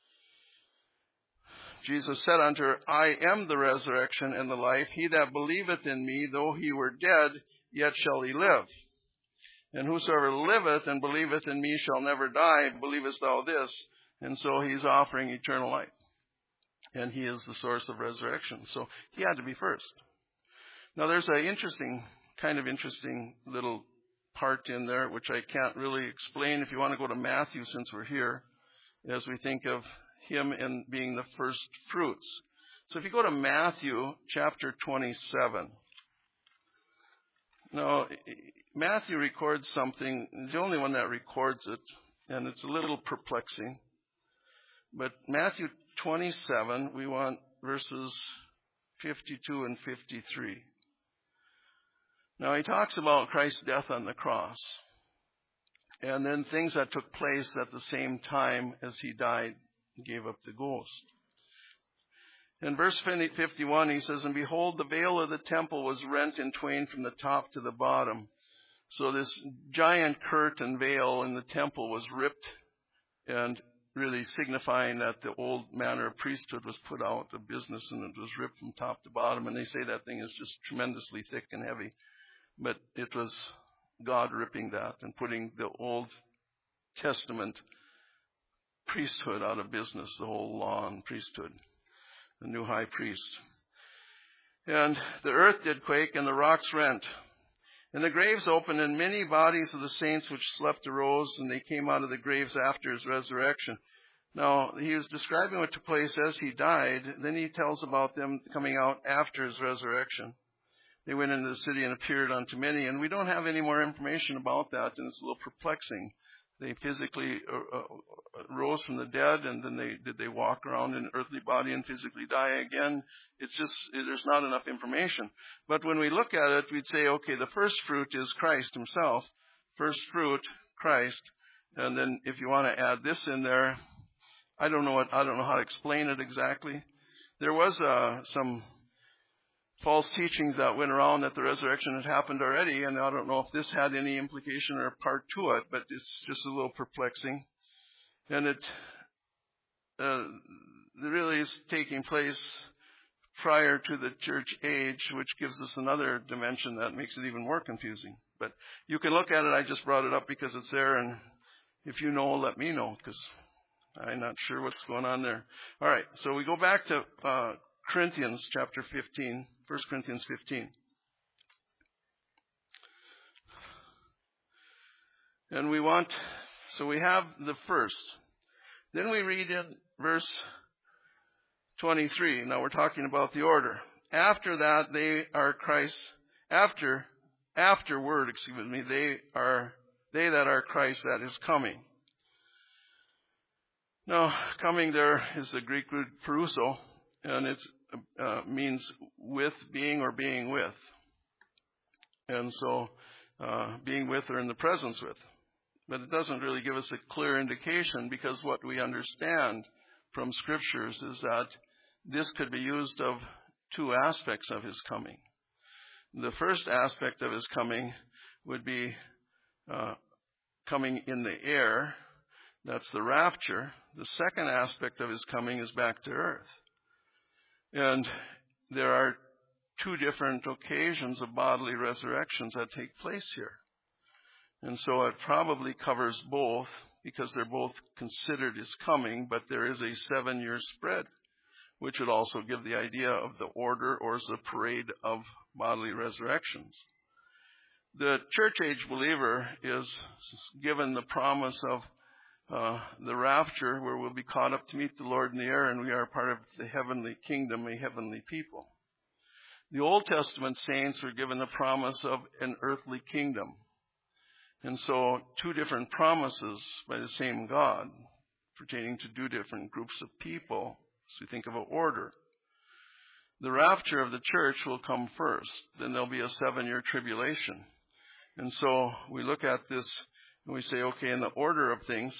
Jesus said unto her, I am the resurrection and the life. He that believeth in me, though he were dead, yet shall he live. And whosoever liveth and believeth in me shall never die. Believest thou this? And so he's offering eternal life. And he is the source of resurrection. So he had to be first. Now there's an interesting little part in there, which I can't really explain. If you want to go to Matthew, since we're here, as we think of him in being the first fruits. So if you go to Matthew chapter 27. Now, Matthew records something. He's the only one that records it, and it's a little perplexing. But Matthew 27, we want verses 52 and 53. Now, he talks about Christ's death on the cross, and then things that took place at the same time as he died and gave up the ghost. In verse 51, he says, and behold, the veil of the temple was rent in twain from the top to the bottom. So this giant curtain veil in the temple was ripped, and really signifying that the old manner of priesthood was put out of business, and it was ripped from top to bottom. And they say that thing is just tremendously thick and heavy. But it was God ripping that and putting the Old Testament priesthood out of business, the whole law and priesthood, the new high priest. And the earth did quake, and the rocks rent. And the graves opened, and many bodies of the saints which slept arose, and they came out of the graves after his resurrection. Now, he was describing what took place as he died. Then he tells about them coming out after his resurrection. They went into the city and appeared unto many, and we don't have any more information about that, and it's a little perplexing. They physically rose from the dead, and then did they walk around in an earthly body and physically die again? It's just, there's not enough information. But when we look at it, we'd say, okay, the first fruit is Christ himself. First fruit, Christ. And then if you want to add this in there, I don't know how to explain it exactly. There was some false teachings that went around that the resurrection had happened already, and I don't know if this had any implication or part to it, but it's just a little perplexing. And it really is taking place prior to the church age, which gives us another dimension that makes it even more confusing. But you can look at it. I just brought it up because it's there, and if you know, let me know, because I'm not sure what's going on there. All right, so we go back to Corinthians chapter 15, 1 Corinthians 15. And we have the first. Then we read in verse 23. Now we're talking about the order. After that, they that are Christ that is coming. Now, coming there is the Greek root peruso, and it means with, being, or being with. And so, being with or in the presence with. But it doesn't really give us a clear indication, because what we understand from scriptures is that this could be used of two aspects of his coming. The first aspect of his coming would be coming in the air. That's the rapture. The second aspect of his coming is back to earth. And there are two different occasions of bodily resurrections that take place here. And so it probably covers both, because they're both considered his coming, but there is a 7-year spread, which would also give the idea of the order or the parade of bodily resurrections. The church age believer is given the promise of the rapture, where we'll be caught up to meet the Lord in the air, and we are part of the heavenly kingdom, a heavenly people. The Old Testament saints were given the promise of an earthly kingdom. And so, two different promises by the same God, pertaining to two different groups of people, as we think of an order. The rapture of the church will come first. Then there'll be a 7-year tribulation. And so, we look at this and we say, okay, in the order of things,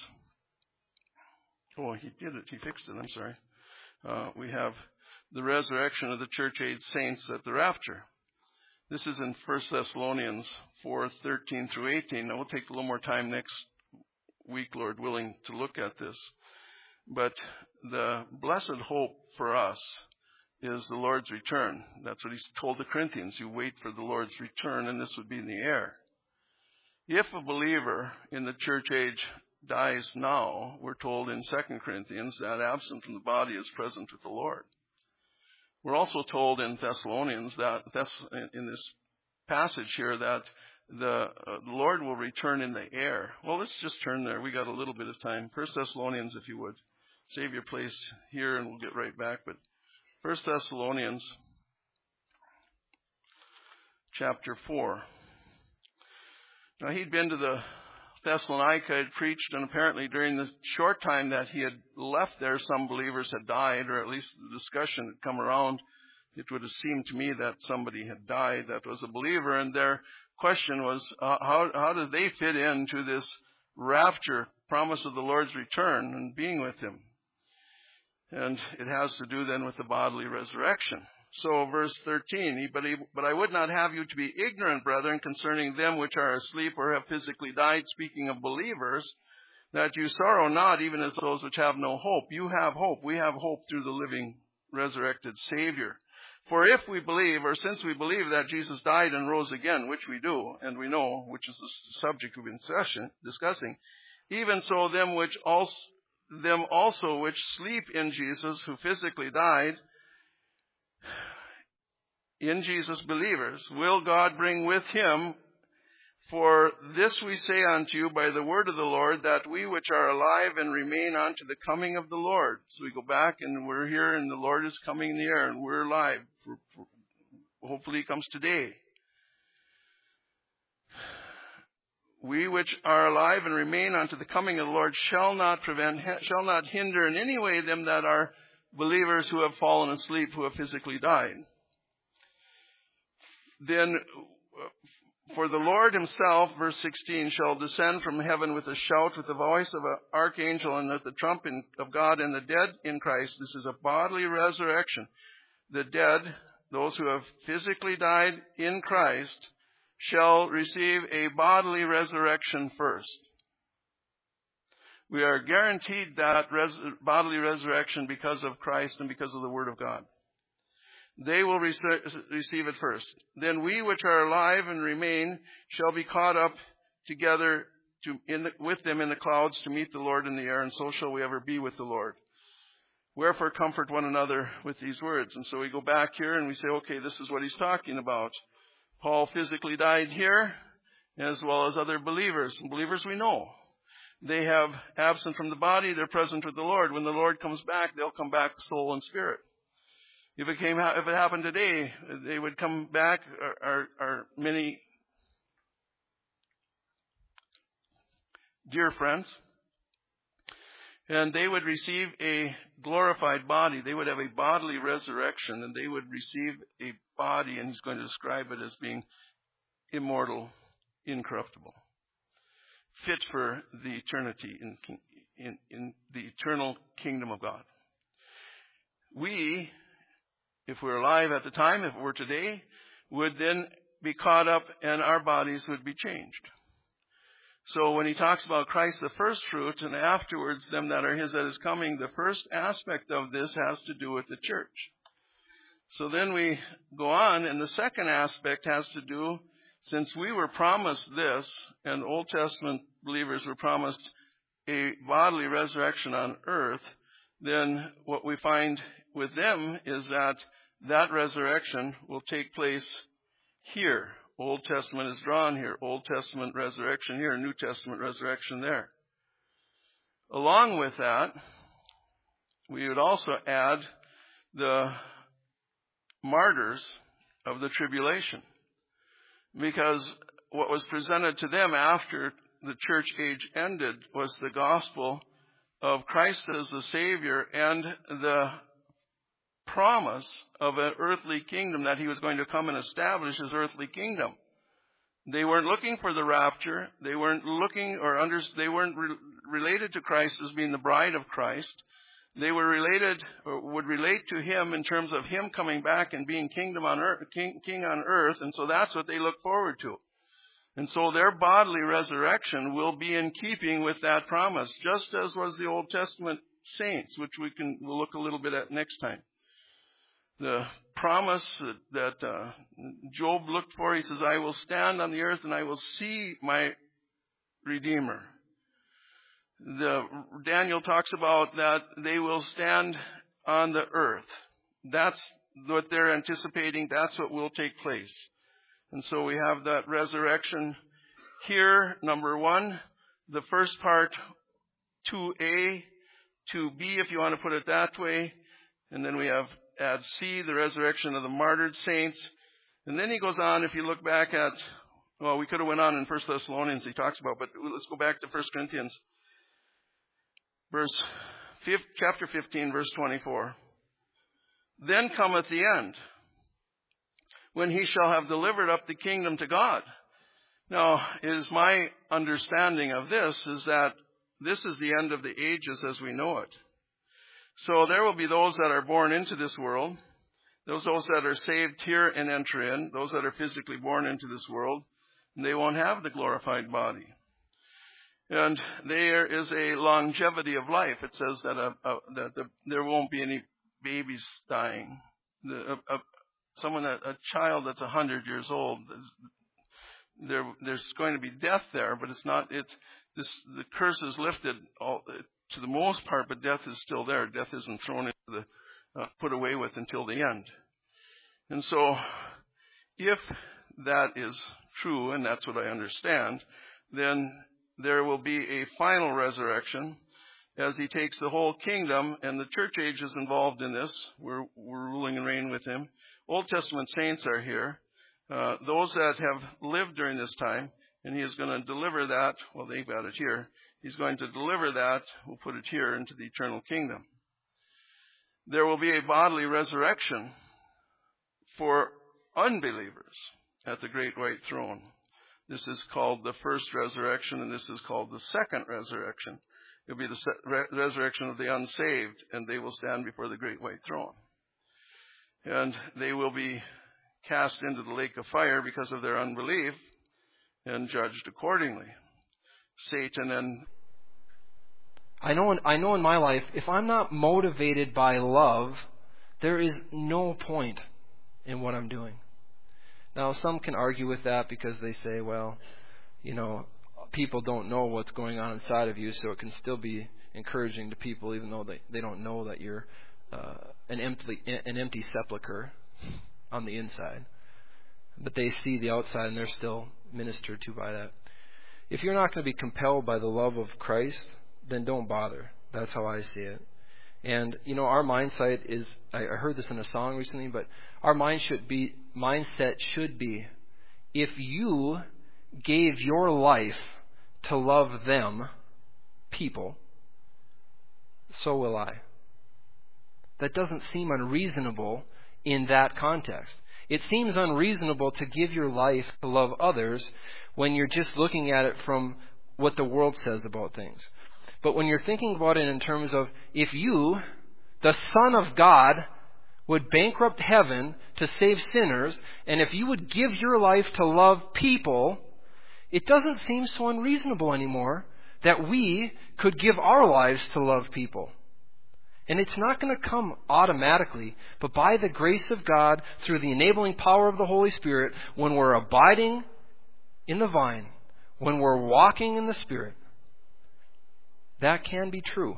he did it, he fixed it, I'm sorry. We have the resurrection of the church age saints at the rapture. This is in 1 Thessalonians 4:13 through 18. Now, we'll take a little more time next week, Lord willing, to look at this. But the blessed hope for us is the Lord's return. That's what he told the Corinthians. You wait for the Lord's return, and this would be in the air. If a believer in the church age dies now, we're told in 2 Corinthians that absent from the body is present with the Lord. We're also told in Thessalonians that in this passage here that the Lord will return in the air. Well, let's just turn there. We got a little bit of time. 1 Thessalonians, if you would. Save your place here and we'll get right back. But 1 Thessalonians chapter 4. Now, he'd been to the Thessalonica, had preached, and apparently during the short time that he had left there, some believers had died, or at least the discussion had come around. It would have seemed to me that somebody had died that was a believer, and their question was, how do they fit into this rapture, promise of the Lord's return and being with him? And it has to do then with the bodily resurrection. So verse 13, but I would not have you to be ignorant, brethren, concerning them which are asleep or have physically died, speaking of believers, that you sorrow not, even as those which have no hope. You have hope. We have hope through the living, resurrected Savior. For if we believe, or since we believe that Jesus died and rose again, which we do, and we know, which is the subject we've been discussing, even so them also which sleep in Jesus, who physically died, in Jesus believers, will God bring with him. For this we say unto you by the word of the Lord, that we which are alive and remain unto the coming of the Lord. So we go back and we're here and the Lord is coming in the air and we're alive. Hopefully he comes today. We which are alive and remain unto the coming of the Lord shall not hinder in any way them that are believers who have fallen asleep, who have physically died. Then, for the Lord himself, verse 16, shall descend from heaven with a shout, with the voice of an archangel, and with the trumpet of God, and the dead in Christ. This is a bodily resurrection. The dead, those who have physically died in Christ, shall receive a bodily resurrection first. We are guaranteed that bodily resurrection because of Christ and because of the Word of God. They will receive it first. Then we which are alive and remain shall be caught up together with them in the clouds to meet the Lord in the air, and so shall we ever be with the Lord. Wherefore comfort one another with these words. And so we go back here and we say, okay, this is what he's talking about. Paul physically died here, as well as other believers. And believers we know. They have absent from the body, they're present with the Lord. When the Lord comes back, they'll come back soul and spirit. If it happened today, they would come back, our many dear friends, and they would receive a glorified body. They would have a bodily resurrection, and they would receive a body, and he's going to describe it as being immortal, incorruptible, fit for the eternity in the eternal kingdom of God. We, if we're alive at the time, if it were today, would then be caught up and our bodies would be changed. So when he talks about Christ the first fruit and afterwards them that are his that is coming, the first aspect of this has to do with the church. So then we go on, and the second aspect has to do, since we were promised this, and Old Testament believers were promised a bodily resurrection on earth, then what we find with them is that resurrection will take place here. Old Testament is drawn here. Old Testament resurrection here. New Testament resurrection there. Along with that, we would also add the martyrs of the tribulation. Because what was presented to them after the church age ended was the gospel of Christ as the Savior and the promise of an earthly kingdom, that he was going to come and establish his earthly kingdom. They weren't looking for the rapture. They weren't looking they weren't related to Christ as being the bride of Christ. They were related, or would relate to him in terms of him coming back and being king on earth. And so that's what they look forward to. And so their bodily resurrection will be in keeping with that promise, just as was the Old Testament saints, which we'll look a little bit at next time. The promise that Job looked for, he says, I will stand on the earth and I will see my Redeemer. Daniel talks about that they will stand on the earth. That's what they're anticipating. That's what will take place. And so we have that resurrection here, number one. The first part, 2A, 2B, if you want to put it that way. And then we have add C, the resurrection of the martyred saints. And then he goes on, if you look back at, well, we could have went on in 1 Thessalonians he talks about, but let's go back to 1 Corinthians. Chapter 15, verse 24. Then cometh the end, when he shall have delivered up the kingdom to God. Now, it is my understanding of this is that this is the end of the ages as we know it. So there will be those that are born into this world, those that are saved here and enter in, those that are physically born into this world, and they won't have the glorified body. And there is a longevity of life. It says that there won't be any babies dying. A child that's 100 years old, there's going to be death there, but it's not. The curse is lifted to the most part, but death is still there. Death isn't thrown into put away with until the end. And so, if that is true, and that's what I understand, then there will be a final resurrection as he takes the whole kingdom, and the church age is involved in this. We're ruling and reigning with him. Old Testament saints are here. Those that have lived during this time, and he is going to deliver that. Well, they've got it here. He's going to deliver that, we'll put it here, into the eternal kingdom. There will be a bodily resurrection for unbelievers at the great white throne. This is called the first resurrection, and this is called the second resurrection. It will be the resurrection of the unsaved, and they will stand before the great white throne. And they will be cast into the lake of fire because of their unbelief and judged accordingly. Satan and I know in my life, if I'm not motivated by love, there is no point in what I'm doing. Now, some can argue with that because they say, well, people don't know what's going on inside of you, so it can still be encouraging to people even though they don't know that you're an empty sepulcher on the inside. But they see the outside and they're still ministered to by that. If you're not going to be compelled by the love of Christ, then don't bother. That's how I see it. And, our mindset is, I heard this in a song recently, but our mindset should be, if you gave your life to love them, people, so will I. That doesn't seem unreasonable in that context. It seems unreasonable to give your life to love others when you're just looking at it from what the world says about things. But when you're thinking about it in terms of, if you, the Son of God, would bankrupt heaven to save sinners, and if you would give your life to love people, it doesn't seem so unreasonable anymore that we could give our lives to love people. And it's not going to come automatically, but by the grace of God, through the enabling power of the Holy Spirit, when we're abiding in the vine, when we're walking in the Spirit, that can be true.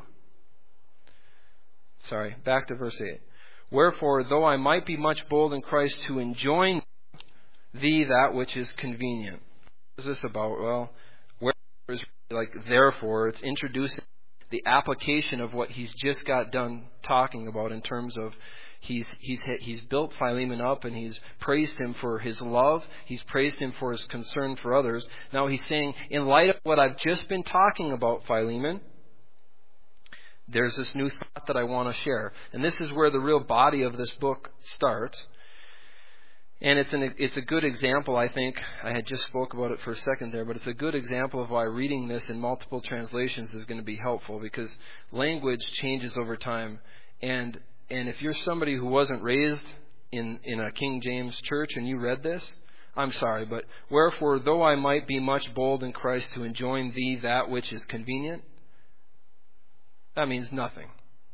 Back to verse 8. Wherefore, though I might be much bold in Christ to enjoin thee that which is convenient. What is this about? Well, wherefore is like therefore. It's introducing the application of what he's just got done talking about in terms of he's built Philemon up and he's praised him for his love. He's praised him for his concern for others. Now he's saying, in light of what I've just been talking about, Philemon, there's this new thought that I want to share. And this is where the real body of this book starts. And it's a good example, I think. I had just spoke about it for a second there, but it's a good example of why reading this in multiple translations is going to be helpful, because language changes over time. And if you're somebody who wasn't raised in a King James church and you read this, I'm sorry, but wherefore, though I might be much bold in Christ to enjoin thee that which is convenient, that means nothing.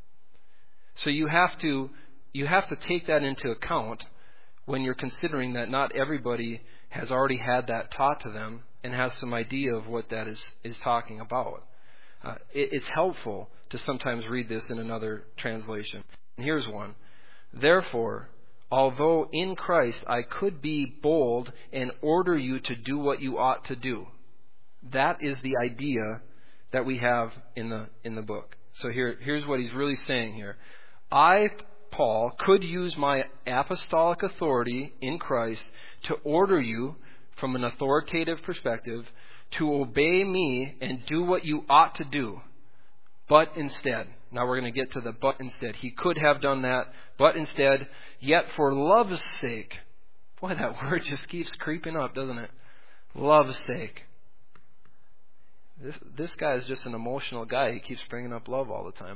So you have to take that into account when you're considering that not everybody has already had that taught to them and has some idea of what that is talking about. It's helpful to sometimes read this in another translation. And here's one. Therefore, although in Christ I could be bold and order you to do what you ought to do. That is the idea that we have in the book. So here's what he's really saying here. I, Paul, could use my apostolic authority in Christ to order you, from an authoritative perspective, to obey me and do what you ought to do. But instead, now we're going to get to the but instead. He could have done that, but instead, yet for love's sake. Boy, that word just keeps creeping up, doesn't it? Love's sake. This guy is just an emotional guy. He keeps bringing up love all the time.